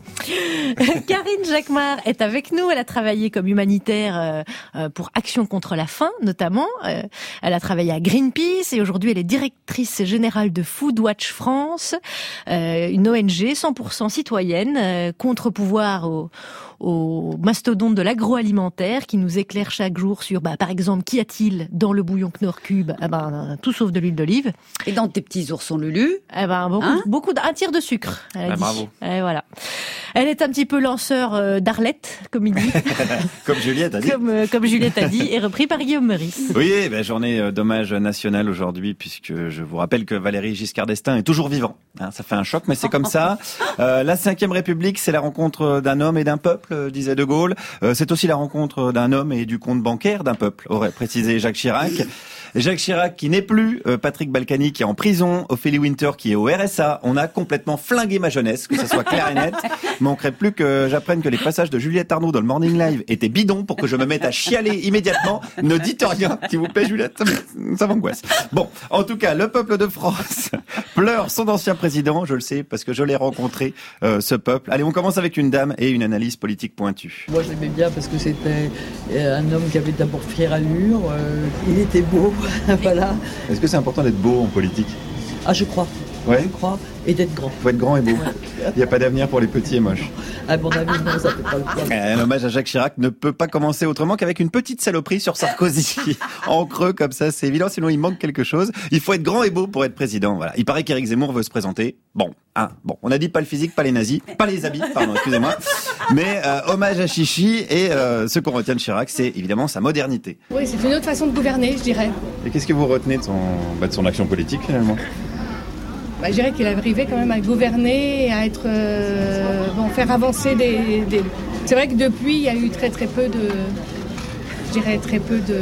Karine Jacquemart est avec nous. Elle a travaillé comme humanitaire euh, pour Action contre la faim, notamment. Euh, elle a travaillé à Greenpeace et aujourd'hui elle est directrice générale de Foodwatch France, euh, une O N G cent pour cent citoyenne, euh, contre-pouvoir au au mastodonte de l'agroalimentaire qui nous éclaire chaque jour sur, bah, par exemple, qu'y a-t-il dans le bouillon Knorr Cube ? Eh ben, tout sauf de l'huile d'olive. Et dans tes petits oursons Lulu ? Eh ben, beaucoup, hein beaucoup, un tiers de sucre. Elle a bah, dit. Bravo. Et voilà. Elle est un petit peu lanceur euh, d'Arlette, comme il dit. Comme Juliette a dit. Comme, euh, comme Juliette a dit, et repris par Guillaume Meurice. Oui, ben, journée d'hommage national aujourd'hui, puisque je vous rappelle que Valéry Giscard d'Estaing est toujours vivant. Hein, ça fait un choc, mais c'est comme ça. Euh, la cinquième République, c'est la rencontre d'un homme et d'un peuple, disait De Gaulle. Euh, c'est aussi la rencontre d'un homme et du compte bancaire d'un peuple, aurait précisé Jacques Chirac. Jacques Chirac qui n'est plus, euh, Patrick Balkany qui est en prison, Ophélie Winter qui est au R S A. On a complètement flingué ma jeunesse, que ce soit clair et net. Manquerait plus que j'apprenne que les passages de Juliette Arnaud dans le Morning Live étaient bidons pour que je me mette à chialer immédiatement. Ne dites rien, s'il vous plaît, Juliette, ça, ça m'angoisse. Bon, en tout cas, le peuple de France pleure son ancien président, je le sais, parce que je l'ai rencontré, euh, ce peuple. Allez, on commence avec une dame et une analyse politique pointue. Moi, je l'aimais bien parce que c'était un homme qui avait d'abord fière allure, euh, il était beau. Voilà. Est-ce que c'est important d'être beau en politique ? Ah, je crois. Ouais. Je crois. Et d'être grand. Faut être grand et beau. Il n'y a pas d'avenir pour les petits et moches. À mon avis, non, ça fait pas le poids. Un hommage à Jacques Chirac ne peut pas commencer autrement qu'avec une petite saloperie sur Sarkozy. En creux, comme ça, c'est évident, sinon il manque quelque chose. Il faut être grand et beau pour être président. Voilà. Il paraît qu'Éric Zemmour veut se présenter. Bon, hein, bon. On a dit pas le physique, pas les nazis, pas les habits, pardon, excusez-moi. Mais euh, hommage à Chichi, et euh, ce qu'on retient de Chirac, c'est évidemment sa modernité. Oui, c'est une autre façon de gouverner, je dirais. Et qu'est-ce que vous retenez de son, bah, de son action politique finalement ? Bah, je dirais qu'il arrivait quand même à gouverner, à être, euh, bon, faire avancer des, des... C'est vrai que depuis, il y a eu très très peu de, je dirais très peu de,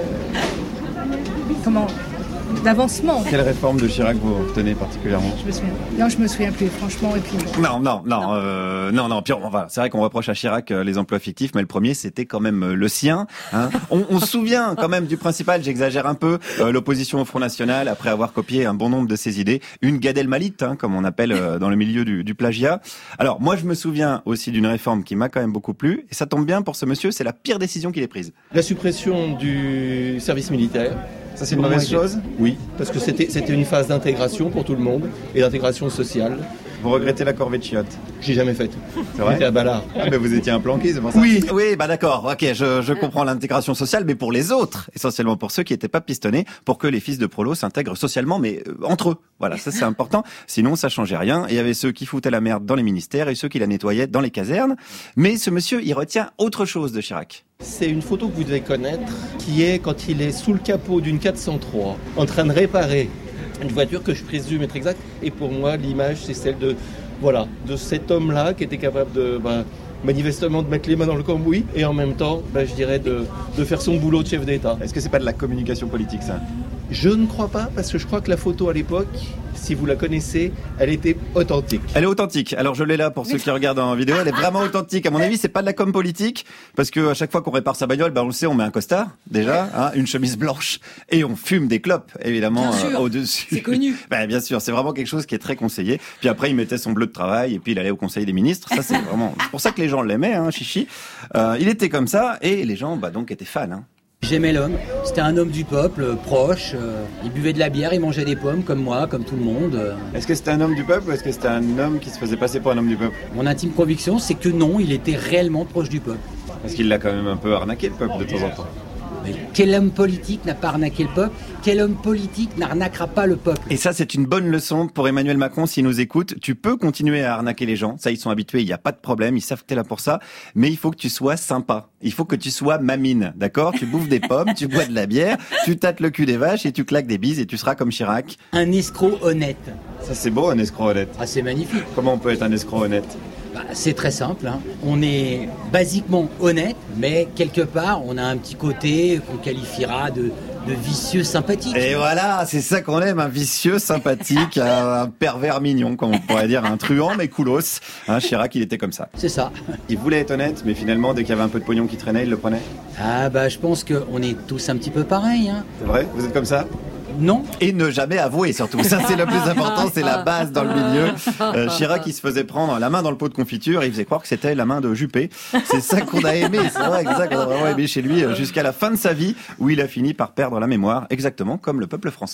comment, d'avancement. Quelle réforme de Chirac vous retenez particulièrement ? Je me souviens. Non, je me souviens plus, franchement. Et puis bon. Non, non, non, non, euh, non, non. Puis on va. C'est vrai qu'on reproche à Chirac euh, les emplois fictifs, mais le premier c'était quand même euh, le sien. Hein. On, on se souvient quand même du principal. J'exagère un peu. Euh, L'opposition au Front National, après avoir copié un bon nombre de ses idées, une Gad Elmaleh, hein, comme on appelle euh, dans le milieu du, du plagiat. Alors moi, je me souviens aussi d'une réforme qui m'a quand même beaucoup plu, et ça tombe bien pour ce monsieur. C'est la pire décision qu'il ait prise. La suppression du service militaire. Ça, c'est une mauvaise chose ? Oui, parce que c'était c'était une phase d'intégration pour tout le monde et d'intégration sociale. Vous regrettez la corvée de chiottes ? J'ai jamais fait. C'est vrai ? J'étais à Ballard. Ah, mais vous étiez un planqué, c'est pour ça ? Oui. Oui, bah d'accord. Ok, je, je comprends l'intégration sociale, mais pour les autres, essentiellement pour ceux qui n'étaient pas pistonnés, pour que les fils de prolos s'intègrent socialement, mais euh, entre eux. Voilà, ça c'est important. Sinon, ça changeait rien. Il y avait ceux qui foutaient la merde dans les ministères et ceux qui la nettoyaient dans les casernes. Mais ce monsieur, il retient autre chose de Chirac. C'est une photo que vous devez connaître, qui est quand il est sous le capot d'une quatre cent trois, en train de réparer une voiture que je présume être exacte. Et pour moi, l'image, c'est celle de, voilà, de cet homme-là qui était capable de, bah, manifestement, de mettre les mains dans le cambouis et en même temps, bah, je dirais, de, de faire son boulot de chef d'État. Est-ce que c'est pas de la communication politique, ça ? Je ne crois pas, parce que je crois que la photo à l'époque, si vous la connaissez, elle était authentique. Elle est authentique. Alors je l'ai là pour ceux qui regardent en vidéo. Elle est vraiment authentique. À mon avis, c'est pas de la com politique, parce que à chaque fois qu'on répare sa bagnole, ben on le sait, on met un costard déjà, hein, une chemise blanche, et on fume des clopes, évidemment, euh, au-dessus. C'est connu. Ben bien sûr, c'est vraiment quelque chose qui est très conseillé. Puis après, il mettait son bleu de travail, et puis il allait au Conseil des ministres. Ça, c'est vraiment. C'est pour ça que les gens l'aimaient, hein, Chichi. Euh, il était comme ça, et les gens, bah donc, étaient fans. Hein. J'aimais l'homme, c'était un homme du peuple, euh, proche, euh, il buvait de la bière, il mangeait des pommes comme moi, comme tout le monde. Euh. Est-ce que c'était un homme du peuple ou est-ce que c'était un homme qui se faisait passer pour un homme du peuple ? Mon intime conviction, c'est que non, il était réellement proche du peuple. Parce qu'il l'a quand même un peu arnaqué, le peuple, de temps en temps. Mais quel homme politique n'a pas arnaqué le peuple ? Quel homme politique n'arnaquera pas le peuple ? Et ça, c'est une bonne leçon pour Emmanuel Macron s'il nous écoute. Tu peux continuer à arnaquer les gens. Ça, ils sont habitués. Il n'y a pas de problème. Ils savent que t'es là pour ça. Mais il faut que tu sois sympa. Il faut que tu sois mamine. D'accord ? Tu bouffes des pommes, tu bois de la bière, tu tâtes le cul des vaches et tu claques des bises et tu seras comme Chirac. Un escroc honnête. Ça, c'est beau, un escroc honnête. Ah, c'est magnifique. Comment on peut être un escroc honnête ? Bah, c'est très simple, hein. On est basiquement honnête, mais quelque part, on a un petit côté qu'on qualifiera de, de vicieux sympathique. Et voilà, c'est ça qu'on aime, un vicieux sympathique, un, un pervers mignon, comme on pourrait dire, un truand mais coolos. Hein, Chirac, il était comme ça. C'est ça. Il voulait être honnête, mais finalement, dès qu'il y avait un peu de pognon qui traînait, il le prenait. Ah bah, je pense qu'on est tous un petit peu pareils, hein. C'est vrai ? Vous êtes comme ça ? Non. Et ne jamais avouer, surtout. Ça, c'est le plus important, c'est la base dans le milieu. Euh, Chirac, il se faisait prendre la main dans le pot de confiture et il faisait croire que c'était la main de Juppé. C'est ça qu'on a aimé, c'est vrai, exact, on a vraiment aimé chez lui jusqu'à la fin de sa vie, où il a fini par perdre la mémoire, exactement comme le peuple français.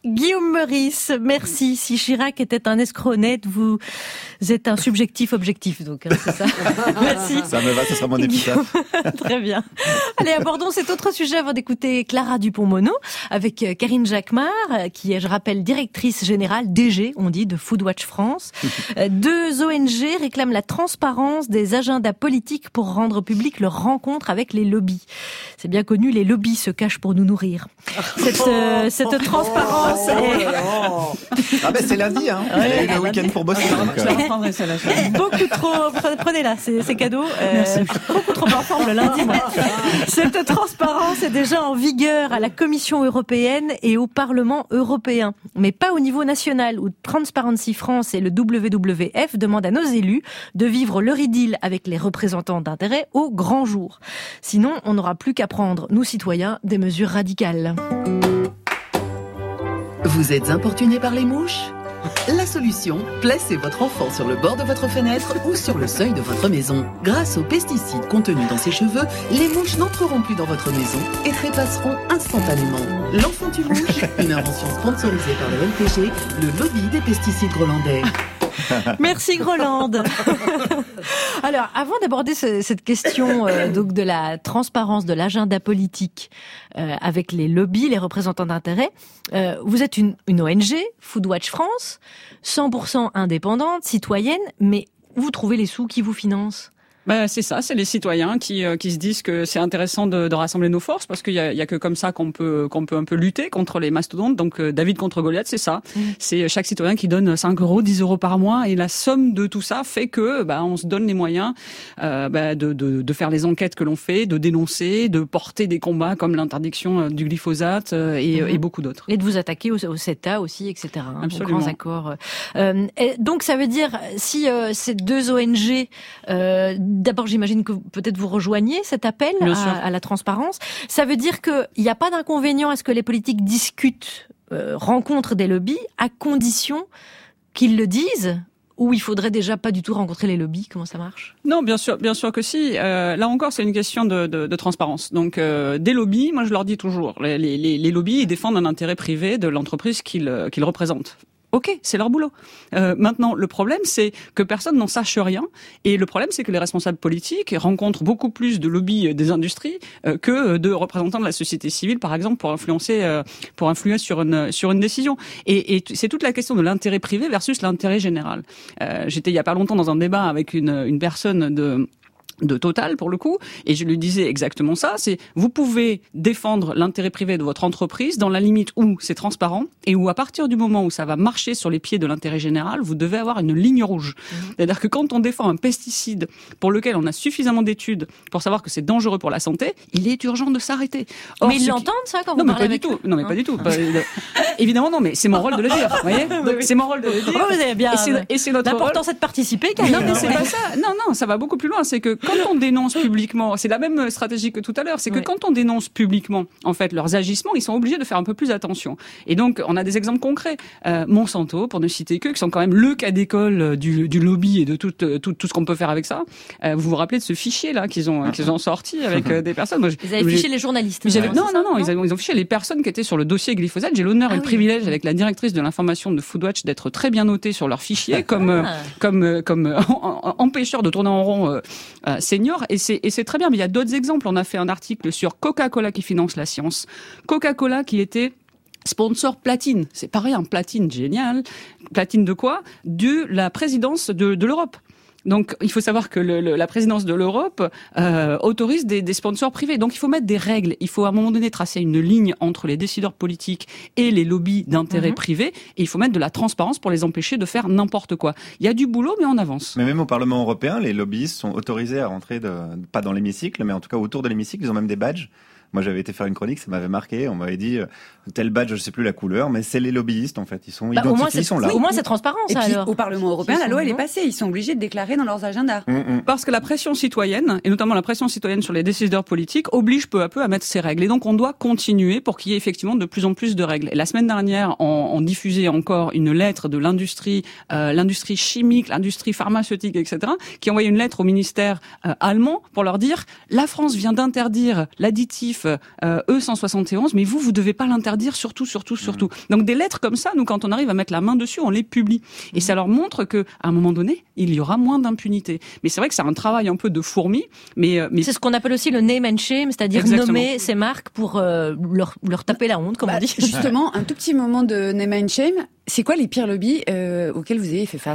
Guillaume Meurice, merci. Si Chirac était un escroc net, vous êtes un subjectif objectif, donc hein, c'est ça. Merci. Ça me va, ce sera mon épitaphe. Très bien. Allez, abordons cet autre sujet avant d'écouter Clara Dupont-Mono avec Karine Jacquemart, qui est, je rappelle, directrice générale, D G, on dit, de Foodwatch France. Deux O N G réclament la transparence des agendas politiques pour rendre public leur rencontre avec les lobbies. C'est bien connu, les lobbies se cachent pour nous nourrir. Cette, euh, cette transparence Oh, oh. Ah ben c'est lundi, hein. Il y a eu le week-end pour bosser. Donc, euh... beaucoup trop. Prenez-la, c'est, c'est cadeau. Euh, beaucoup trop en forme le lundi. Moi. Cette transparence est déjà en vigueur à la Commission européenne et au Parlement européen, mais pas au niveau national où Transparency France et le W W F demandent à nos élus de vivre leur idylle avec les représentants d'intérêt au grand jour. Sinon, on n'aura plus qu'à prendre, nous citoyens, des mesures radicales. Vous êtes importuné par les mouches ? La solution, placez votre enfant sur le bord de votre fenêtre ou sur le seuil de votre maison. Grâce aux pesticides contenus dans ses cheveux, les mouches n'entreront plus dans votre maison et trépasseront instantanément. L'enfant tue mouche, une invention sponsorisée par le L P G, le lobby des pesticides grolandais. Merci Grolande. Alors, avant d'aborder ce, cette question euh, donc de la transparence de l'agenda politique euh, avec les lobbies, les représentants d'intérêt, euh, vous êtes une, une O N G, Foodwatch France, cent pour cent indépendante, citoyenne, mais vous trouvez les sous qui vous financent ? Ben, c'est ça, c'est les citoyens qui euh, qui se disent que c'est intéressant de, de rassembler nos forces parce qu'il y a, il y a que comme ça qu'on peut qu'on peut un peu lutter contre les mastodontes. Donc euh, David contre Goliath, c'est ça. Mmh. C'est chaque citoyen qui donne cinq euros, dix euros par mois et la somme de tout ça fait que ben on se donne les moyens euh, ben, de, de de faire les enquêtes que l'on fait, de dénoncer, de porter des combats comme l'interdiction du glyphosate euh, et, mmh. et beaucoup d'autres. Et de vous attaquer au, au CETA aussi, et cetera. Hein, Absolument. Aux grands accords. Euh, et donc ça veut dire si euh, ces deux O N G, euh, d'abord j'imagine que peut-être vous rejoignez cet appel à, à la transparence. Ça veut dire qu'il n'y a pas d'inconvénient à ce que les politiques discutent, euh, rencontrent des lobbies, à condition qu'ils le disent, ou il faudrait déjà pas du tout rencontrer les lobbies? Comment ça marche? Non, bien sûr, bien sûr que si. Euh, là encore, c'est une question de, de, de transparence. Donc, euh, des lobbies, moi je leur dis toujours, les, les, les lobbies, ils défendent un intérêt privé de l'entreprise qu'ils, qu'ils représentent. Ok, c'est leur boulot. Euh, maintenant, le problème, c'est que personne n'en sache rien. Et le problème, c'est que les responsables politiques rencontrent beaucoup plus de lobbies des industries euh, que de représentants de la société civile, par exemple, pour influencer, euh, pour influer sur une sur une décision. Et, et c'est toute la question de l'intérêt privé versus l'intérêt général. Euh, j'étais il y a pas longtemps dans un débat avec une une personne de de Total pour le coup, et je lui disais exactement ça, c'est vous pouvez défendre l'intérêt privé de votre entreprise dans la limite où c'est transparent et où à partir du moment où ça va marcher sur les pieds de l'intérêt général, vous devez avoir une ligne rouge. Mmh. C'est-à-dire que quand on défend un pesticide pour lequel on a suffisamment d'études pour savoir que c'est dangereux pour la santé, il est urgent de s'arrêter. Or, mais ils l'entendent qui... ça quand non, vous parlez mais pas avec du tout. Non mais pas du tout. Pas... Évidemment non, mais c'est mon rôle de le dire. Vous voyez, donc, c'est mon rôle de le dire. Oh, vous avez bien. Et c'est, et c'est notre l'important rôle. C'est de participer. Non mais c'est pas ça. Non non, ça va beaucoup plus loin. C'est que quand on dénonce publiquement, c'est la même stratégie que tout à l'heure, c'est que oui. Quand on dénonce publiquement, en fait, leurs agissements, ils sont obligés de faire un peu plus attention. Et donc, on a des exemples concrets. Euh, Monsanto, pour ne citer que, qui sont quand même le cas d'école du, du lobby et de tout, tout, tout ce qu'on peut faire avec ça. Euh, vous vous rappelez de ce fichier-là qu'ils ont, qu'ils ont sorti avec euh, des personnes. Moi, ils avaient fiché les journalistes. Ouais, non, non, non, non, ils, avaient, ils ont fiché les personnes qui étaient sur le dossier glyphosate. J'ai l'honneur ah, et le oui. privilège, avec la directrice de l'information de Foodwatch, d'être très bien notée sur leur fichier comme, ah. euh, comme, euh, comme euh, empêcheur de tourner en rond euh, euh, senior. Et c'est, et c'est très bien, mais il y a d'autres exemples. On a fait un article sur Coca-Cola qui finance la science. Coca-Cola qui était sponsor platine. C'est pas rien, platine, génial. Platine de quoi? De la présidence de, de l'Europe. Donc, il faut savoir que le, le, la présidence de l'Europe euh, autorise des, des sponsors privés. Donc, il faut mettre des règles. Il faut à un moment donné tracer une ligne entre les décideurs politiques et les lobbies d'intérêt mmh. privés. Et il faut mettre de la transparence pour les empêcher de faire n'importe quoi. Il y a du boulot, mais on avance. Mais même au Parlement européen, les lobbyistes sont autorisés à rentrer, de, pas dans l'hémicycle, mais en tout cas autour de l'hémicycle. Ils ont même des badges. Moi, j'avais été faire une chronique, ça m'avait marqué. On m'avait dit, euh, tel badge, je sais plus la couleur, mais c'est les lobbyistes, en fait. Ils sont bah, identifiés, ils sont là. Oui, au moins, c'est transparent, et ça, puis, alors. Au Parlement européen, la loi, elle est passée. Ils sont obligés de déclarer dans leurs agendas. Mmh, Parce que la pression citoyenne, et notamment la pression citoyenne sur les décideurs politiques, oblige peu à peu à mettre ces règles. Et donc, on doit continuer pour qu'il y ait effectivement de plus en plus de règles. Et la semaine dernière, on, on diffusait encore une lettre de l'industrie, euh, l'industrie chimique, l'industrie pharmaceutique, et cetera, qui envoyait une lettre au ministère euh, allemand pour leur dire, la France vient d'interdire l'additif additif euh, E cent soixante et onze, mais vous, vous devez pas l'interdire, surtout, surtout, surtout. Mmh. Donc des lettres comme ça, nous, quand on arrive à mettre la main dessus, on les publie. Et mmh. ça leur montre que, à un moment donné, il y aura moins d'impunité. Mais c'est vrai que c'est un travail un peu de fourmi, mais, mais... c'est ce qu'on appelle aussi le name and shame, c'est-à-dire Exactement. nommer ces marques pour euh, leur, leur taper la honte, comme bah, on dit. Justement, un tout petit moment de name and shame. C'est quoi les pires lobbies euh, auxquels vous avez fait face ?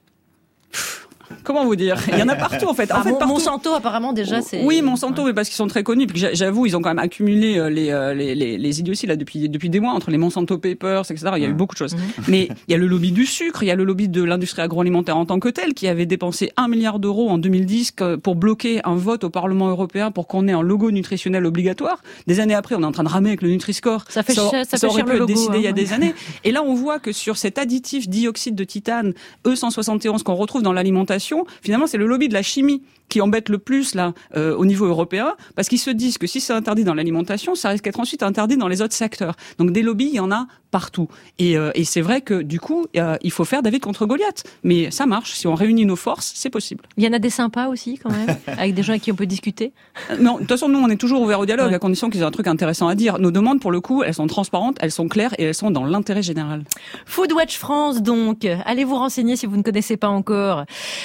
Comment vous dire ? Il y en a partout en fait. En ah, fait Mon, partout... Monsanto apparemment déjà c'est. Oui, Monsanto, ouais. mais parce qu'ils sont très connus. Puis j'avoue, ils ont quand même accumulé les les les, les idioties là depuis depuis des mois entre les Monsanto Papers, et cetera. Il y a eu beaucoup de choses. Mm-hmm. Mais il y a le lobby du sucre, il y a le lobby de l'industrie agroalimentaire en tant que telle, qui avait dépensé un milliard d'euros en deux mille dix pour bloquer un vote au Parlement européen pour qu'on ait un logo nutritionnel obligatoire. Des années après, on est en train de ramer avec le Nutri-Score. Ça fait ça, cher, ça, ça fait aurait cher pu le être logo, décidé hein. il y a des années. Et là, on voit que sur cet additif dioxyde de titane E cent soixante et onze qu'on retrouve dans l'alimentation, finalement, c'est le lobby de la chimie qui embête le plus là euh, au niveau européen, parce qu'ils se disent que si c'est interdit dans l'alimentation, ça risque d'être ensuite interdit dans les autres secteurs. Donc des lobbies, il y en a partout. Et, euh, et c'est vrai que du coup, euh, il faut faire David contre Goliath. Mais ça marche. Si on réunit nos forces, c'est possible. Il y en a des sympas aussi, quand même, avec des gens avec qui on peut discuter. Euh, non, de toute façon, nous, on est toujours ouverts au dialogue, ouais. à condition qu'ils aient un truc intéressant à dire. Nos demandes, pour le coup, elles sont transparentes, elles sont claires et elles sont dans l'intérêt général. Foodwatch France, donc. Allez vous renseigner si vous ne connaissez pas encore.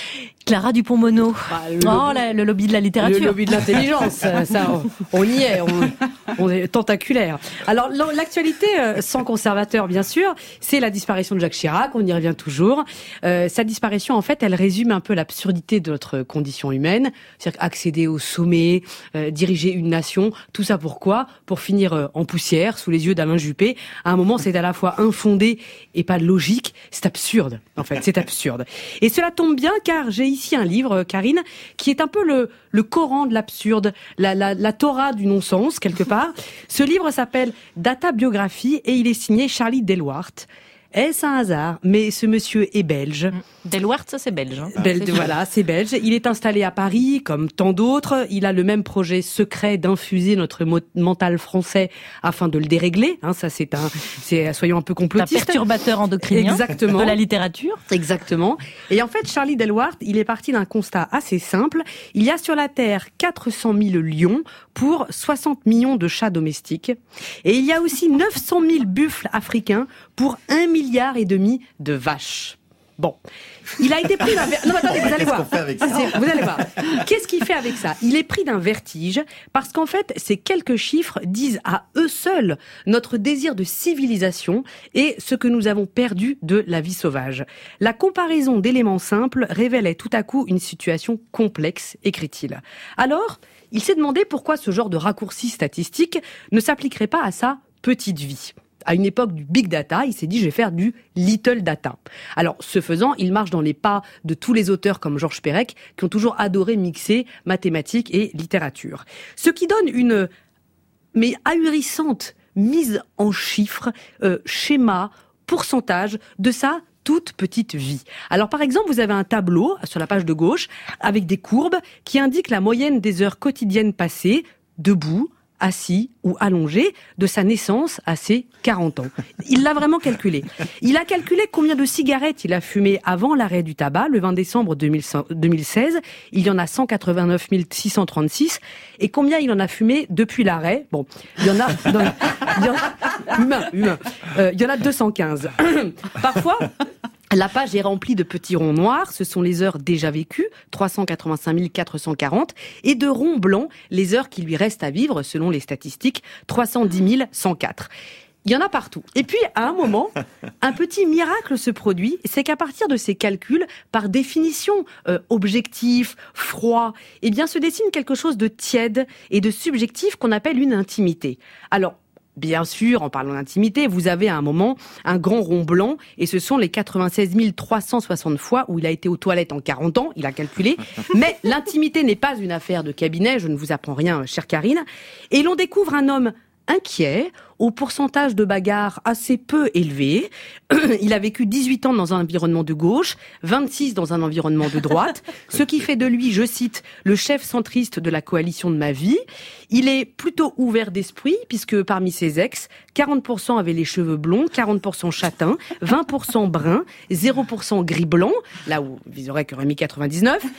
Clara Dupont-Mono. Bah, le, oh, lobby, la, le lobby de la littérature. Le lobby de l'intelligence. ça, on, on y est. On, on est tentaculaire. Alors, l'actualité, euh, sans conservateur, bien sûr, c'est la disparition de Jacques Chirac. On y revient toujours. Euh, sa disparition, en fait, elle résume un peu l'absurdité de notre condition humaine. C'est-à-dire accéder au sommet, euh, diriger une nation. Tout ça pourquoi ? Pour finir euh, en poussière, sous les yeux d'Alain Juppé. À un moment, c'est à la fois infondé et pas logique. C'est absurde, en fait. C'est absurde. Et cela tombe bien, car j'ai ici un livre, Karine, qui est un peu le, le Coran de l'absurde, la, la, la Torah du non-sens, quelque part. Ce livre s'appelle Data Biographie et il est signé Charlie Delwart. Est-ce un hasard ? Mais ce monsieur est belge. Delwart, ça c'est belge. Hein. Belge, c'est voilà, c'est belge. Il est installé à Paris, comme tant d'autres. Il a le même projet secret d'infuser notre mo- mental français afin de le dérégler. Hein, ça, c'est un, c'est, soyons un peu complotistes. Un perturbateur endocrinien. Exactement. De la littérature. Exactement. Et en fait, Charlie Delwart, il est parti d'un constat assez simple. Il y a sur la Terre quatre cent mille lions pour soixante millions de chats domestiques. Et il y a aussi neuf cent mille buffles africains pour un milliard et demi de vaches. Bon, il a été pris d'un vertige. Non, attendez, vous allez voir. Vous allez voir. Qu'est-ce qu'il fait avec ça ? Il est pris d'un vertige parce qu'en fait, ces quelques chiffres disent à eux seuls notre désir de civilisation et ce que nous avons perdu de la vie sauvage. La comparaison d'éléments simples révélait tout à coup une situation complexe, écrit-il. Alors, il s'est demandé pourquoi ce genre de raccourci statistique ne s'appliquerait pas à sa petite vie. À une époque du big data, il s'est dit, je vais faire du little data. Alors, ce faisant, il marche dans les pas de tous les auteurs comme Georges Perec, qui ont toujours adoré mixer mathématiques et littérature. Ce qui donne une, mais ahurissante mise en chiffres, euh, schéma, pourcentage de sa toute petite vie. Alors, par exemple, vous avez un tableau sur la page de gauche avec des courbes qui indiquent la moyenne des heures quotidiennes passées debout, assis ou allongé de sa naissance à ses quarante ans. Il l'a vraiment calculé. Il a calculé combien de cigarettes il a fumé avant l'arrêt du tabac, le vingt décembre deux mille seize. Il y en a cent quatre-vingt-neuf mille six cent trente-six. Et combien il en a fumé depuis l'arrêt ? Bon, il y en a... Dans, il y en a humain, humain. Euh, il y en a deux cent quinze. Parfois... La page est remplie de petits ronds noirs, ce sont les heures déjà vécues, trois cent quatre-vingt-cinq mille quatre cent quarante, et de ronds blancs, les heures qui lui restent à vivre, selon les statistiques, trois cent dix mille cent quatre. Il y en a partout. Et puis, à un moment, un petit miracle se produit, c'est qu'à partir de ces calculs, par définition euh, objectif, froid, eh bien, se dessine quelque chose de tiède et de subjectif qu'on appelle une intimité. Alors, bien sûr, en parlant d'intimité, vous avez à un moment un grand rond blanc et ce sont les quatre-vingt-seize mille trois cent soixante fois où il a été aux toilettes en quarante ans, il a calculé. Mais l'intimité n'est pas une affaire de cabinet, je ne vous apprends rien, chère Karine. Et l'on découvre un homme inquiet, au pourcentage de bagarre assez peu élevé. Il a vécu dix-huit ans dans un environnement de gauche, vingt-six dans un environnement de droite, ce qui fait de lui, je cite, le chef centriste de la coalition de ma vie. Il est plutôt ouvert d'esprit, puisque parmi ses ex, quarante pour cent avaient les cheveux blonds, quarante pour cent châtains, vingt pour cent bruns, zéro pour cent gris-blanc, là où ils auraient que remis quatre-vingt-dix-neuf.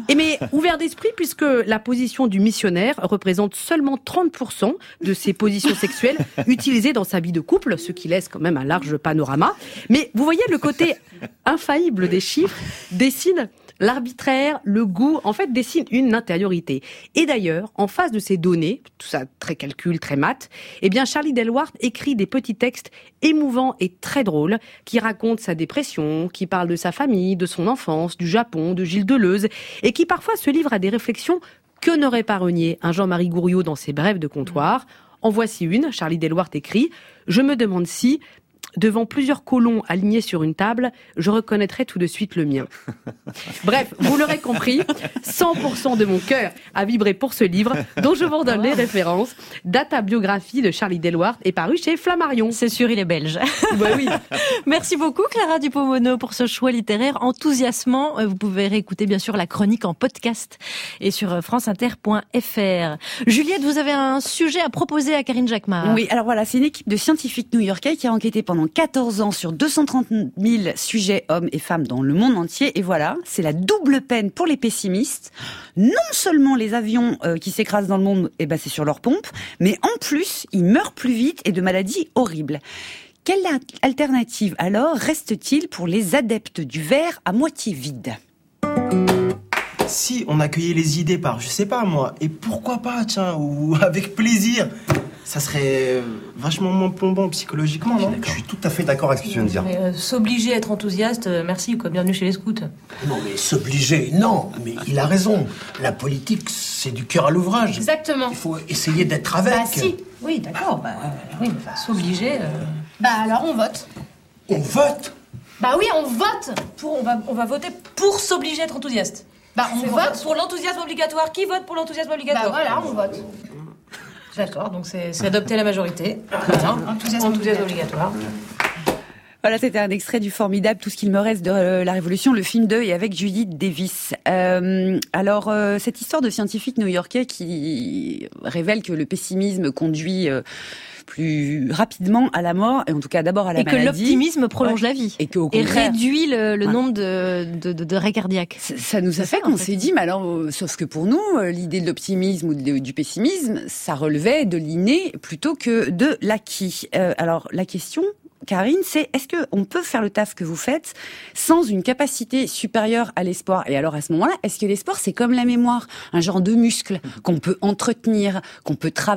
Et mais ouvert d'esprit, puisque la position du missionnaire représente seulement trente pour cent de ses positions sexuelles utilisées dans sa vie de couple, ce qui laisse quand même un large panorama. Mais vous voyez, le côté infaillible des chiffres dessine l'arbitraire, le goût, en fait, dessine une intériorité. Et d'ailleurs, en face de ces données, tout ça très calcul, très maths, eh bien, Charlie Delwart écrit des petits textes émouvants et très drôles qui racontent sa dépression, qui parlent de sa famille, de son enfance, du Japon, de Gilles Deleuze, et qui parfois se livrent à des réflexions que n'aurait pas renié un Jean-Marie Gouriot dans ses brèves de comptoir. En voici une, Charlie Delwart écrit « Je me demande si... devant plusieurs colons alignés sur une table, je reconnaîtrai tout de suite le mien. » Bref, vous l'aurez compris, cent pour cent de mon cœur a vibré pour ce livre, dont je vous redonne les références. Data biographie de Charlie Delwart est paru chez Flammarion. C'est sûr, il est belge. Bah oui. Merci beaucoup Clara Dupont-Mono pour ce choix littéraire enthousiasmant. Vous pouvez réécouter bien sûr la chronique en podcast et sur franceinter point f r. Juliette, vous avez un sujet à proposer à Karine Jacquemart. Oui, alors voilà, c'est une équipe de scientifiques new-yorkais qui a enquêté pendant quatorze ans sur deux cent trente mille sujets hommes et femmes dans le monde entier. Et voilà, c'est la double peine pour les pessimistes. Non seulement les avions euh, qui s'écrasent dans le monde, eh ben, c'est sur leur pompe, mais en plus, ils meurent plus vite et de maladies horribles. Quelle alternative alors reste-t-il pour les adeptes du verre à moitié vide ? Si on accueillait les idées par, je sais pas moi, et pourquoi pas, tiens, ou avec plaisir, ça serait vachement moins plombant psychologiquement, non ? Je suis tout à fait d'accord avec ce que tu viens de dire. Mais euh, s'obliger à être enthousiaste, euh, merci, quoi, bienvenue chez les scouts. Non, mais s'obliger, non, mais il a raison. La politique, c'est du cœur à l'ouvrage. Exactement. Il faut essayer d'être avec. Bah si, oui, d'accord, bah oui, mais enfin, s'obliger... Euh... Bah alors on vote. On vote ? Bah oui, on vote pour, on, va, on va voter pour s'obliger à être enthousiaste. Bah on vote, vote pour l'enthousiasme obligatoire. Qui vote pour l'enthousiasme obligatoire ? Bah voilà, on vote. D'accord, donc c'est, c'est adopter la majorité. Voilà, enthousiasme, enthousiasme obligatoire. Voilà, c'était un extrait du formidable Tout ce qu'il me reste de euh, la Révolution, le film d'Eu, et avec Judith Davis. Euh, alors, euh, cette histoire de scientifiques new-yorkais qui révèle que le pessimisme conduit... Euh, plus rapidement à la mort, et en tout cas d'abord à la et maladie. Et que l'optimisme prolonge ouais. la vie. Et, que, au et contraire, réduit le, le ouais. nombre de, de, de, de raies cardiaques. Ça, ça nous a fait qu'on s'est dit, mais alors, euh, sauf que pour nous, euh, l'idée de l'optimisme ou de, du pessimisme, ça relevait de l'inné plutôt que de l'acquis. Euh, alors, la question... Karine, c'est est-ce qu'on peut faire le taf que vous faites sans une capacité supérieure à l'espoir ? Et alors à ce moment-là, est-ce que l'espoir, c'est comme la mémoire, un genre de muscle qu'on peut entretenir, qu'on peut travailler ?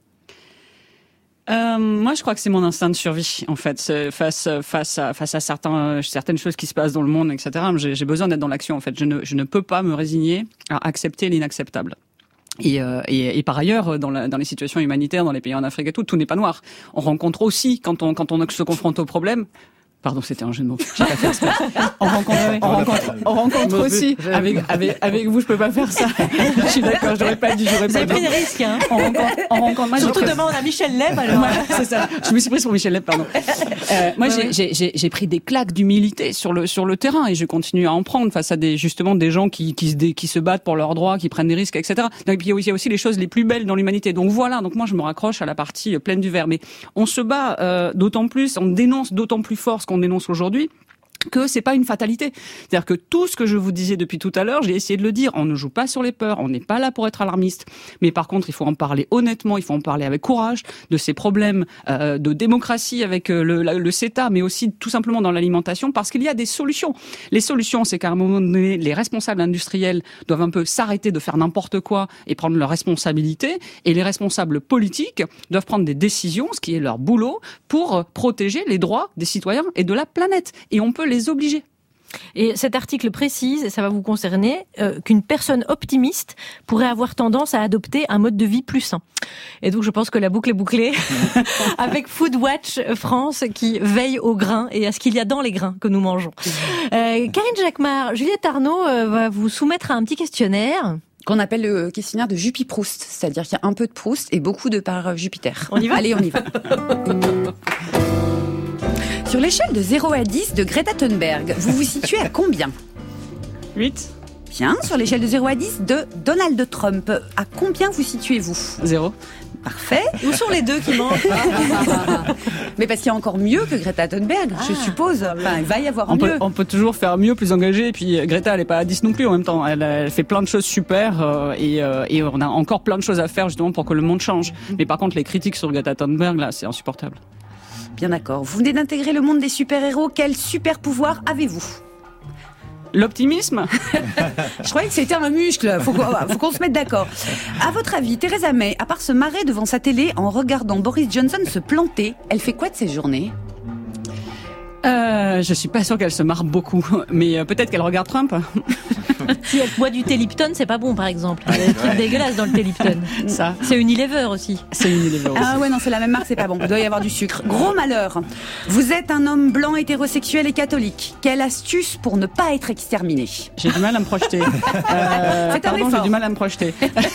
Euh, moi, je crois que c'est mon instinct de survie, en fait, c'est face face à face à certains certaines choses qui se passent dans le monde, et cetera. J'ai, j'ai besoin d'être dans l'action, en fait. Je ne je ne peux pas me résigner à accepter l'inacceptable. Et, euh, et, et par ailleurs, dans, la, dans les situations humanitaires, dans les pays en Afrique et tout, tout n'est pas noir. On rencontre aussi, quand on quand on se confronte au problème. Pardon, c'était un jeu de mots. J'ai pas fait exprès. On rencontre, on rencontre, on rencontre aussi. Avec, avec, avec vous, je peux pas faire ça. Je suis d'accord, j'aurais pas dû, j'aurais vous pas dû. Vous avez pris des risques, hein. On rencontre, on rencontre, moi, surtout demain, on a Michel Leb, alors. Ouais, c'est ça. Je me suis prise pour Michel Leb, pardon. Euh, moi, ouais, j'ai, ouais. j'ai, j'ai pris des claques d'humilité sur le, sur le terrain et je continue à en prendre face à des, justement, des gens qui, qui se, qui se battent pour leurs droits, qui prennent des risques, et cetera. Donc, puis, il y a aussi les choses les plus belles dans l'humanité. Donc, voilà. Donc, moi, je me raccroche à la partie pleine du verre. Mais on se bat, euh, d'autant plus, on dénonce d'autant plus fort ce qu'on dénonce aujourd'hui, que c'est pas une fatalité. C'est-à-dire que tout ce que je vous disais depuis tout à l'heure, j'ai essayé de le dire, on ne joue pas sur les peurs, on n'est pas là pour être alarmiste, mais par contre, il faut en parler honnêtement, il faut en parler avec courage de ces problèmes euh, de démocratie avec euh, le, le CETA, mais aussi tout simplement dans l'alimentation, parce qu'il y a des solutions. Les solutions, c'est qu'à un moment donné, les responsables industriels doivent un peu s'arrêter de faire n'importe quoi et prendre leurs responsabilités, et les responsables politiques doivent prendre des décisions, ce qui est leur boulot, pour protéger les droits des citoyens et de la planète. Et on peut les obliger. Et cet article précise, et ça va vous concerner, euh, qu'une personne optimiste pourrait avoir tendance à adopter un mode de vie plus sain. Et donc je pense que la boucle est bouclée avec Foodwatch France qui veille aux grains et à ce qu'il y a dans les grains que nous mangeons. Euh, Karine Jacquemart, Juliette Arnaud euh, va vous soumettre à un petit questionnaire. Qu'on appelle le questionnaire de Jupi-Proust, c'est-à-dire qu'il y a un peu de Proust et beaucoup de par Jupiter. On y va ? Allez, on y va. Sur l'échelle de zéro à dix de Greta Thunberg, vous vous situez à combien ? huit. Tiens, sur l'échelle de zéro à dix, de Donald Trump, à combien vous situez-vous? Zéro. Parfait. Où sont les deux qui manquent? Mais parce qu'il y a encore mieux que Greta Thunberg, ah. je suppose. Enfin, il va y avoir on mieux. Peut, on peut toujours faire mieux, plus engagé. Et puis Greta, elle est pas à dix non plus en même temps. Elle, elle fait plein de choses super euh, et, euh, et on a encore plein de choses à faire justement pour que le monde change. Mais par contre, les critiques sur Greta Thunberg, là, c'est insupportable. Bien d'accord. Vous venez d'intégrer le monde des super-héros. Quel super pouvoir avez-vous? L'optimisme. Je croyais que c'était un muscle. Faut, faut qu'on se mette d'accord. À votre avis, Theresa May, à part se marrer devant sa télé en regardant Boris Johnson se planter, elle fait quoi de ses journées? Euh, je suis pas sûre qu'elle se marre beaucoup, mais euh, peut-être qu'elle regarde Trump. Si elle boit du thé Lipton, c'est pas bon, par exemple. Il y a des trucs dégueulasses dans le thé Lipton. Ça. C'est Unilever aussi. C'est Unilever aussi. Ah ouais, non, c'est la même marque, c'est pas bon. Il doit y avoir du sucre. Gros malheur. Vous êtes un homme blanc, hétérosexuel et catholique. Quelle astuce pour ne pas être exterminé? J'ai du mal à me projeter. Euh, Faites un pardon, effort. J'ai du mal à me projeter.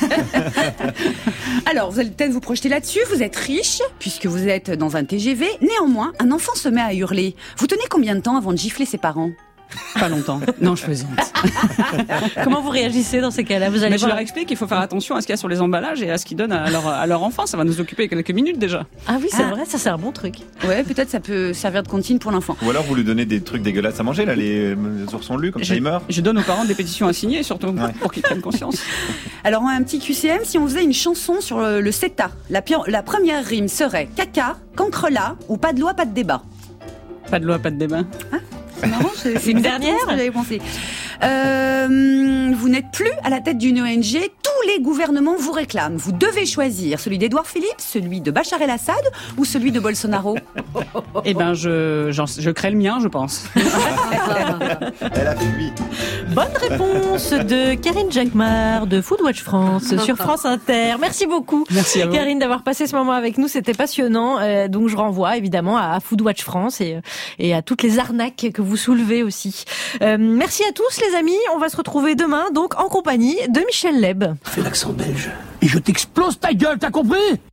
Alors, vous allez peut-être vous projeter là-dessus. Vous êtes riche, puisque vous êtes dans un T G V. Néanmoins, un enfant se met à hurler. Vous tenez combien de temps avant de gifler ses parents? Pas longtemps. Non, je plaisante. Comment vous réagissez dans ces cas-là? Vous allez Mais voir... je leur explique qu'il faut faire attention à ce qu'il y a sur les emballages et à ce qu'ils donnent à leur, à leur enfant. Ça va nous occuper quelques minutes déjà. Ah oui, c'est Ah. vrai, ça c'est un bon truc. Ouais, peut-être ça peut servir de comptine pour l'enfant. Ou alors vous lui donnez des trucs dégueulasses à manger, là, les, les oursons lus, comme ça Je, il meurt. je donne aux parents des pétitions à signer, surtout Ouais. pour qu'ils prennent conscience. Alors, un petit Q C M, si on faisait une chanson sur le, le CETA, la, pi- la première rime serait caca, cancrelat ou pas de loi, pas de débat. Pas de loi, pas de débat. C'est marrant, c'est Une dernière ce que j'avais pensé. Euh, vous n'êtes plus à la tête d'une O N G, tous les gouvernements vous réclament. Vous devez choisir celui d'Édouard Philippe, celui de Bachar el-Assad ou celui de Bolsonaro. Eh ben, je, j'en- je crée le mien, je pense. Elle a fui. Bonne réponse de Karine Jacquemart de Foodwatch France sur France Inter. Merci beaucoup, Merci à vous. Karine, d'avoir passé ce moment avec nous. C'était passionnant. Euh, donc je renvoie évidemment à Foodwatch France et, et à toutes les arnaques que vous soulevez aussi. Euh, merci à tous les amis. On va se retrouver demain donc en compagnie de Michel Leb. Fais l'accent belge et je t'explose ta gueule, t'as compris?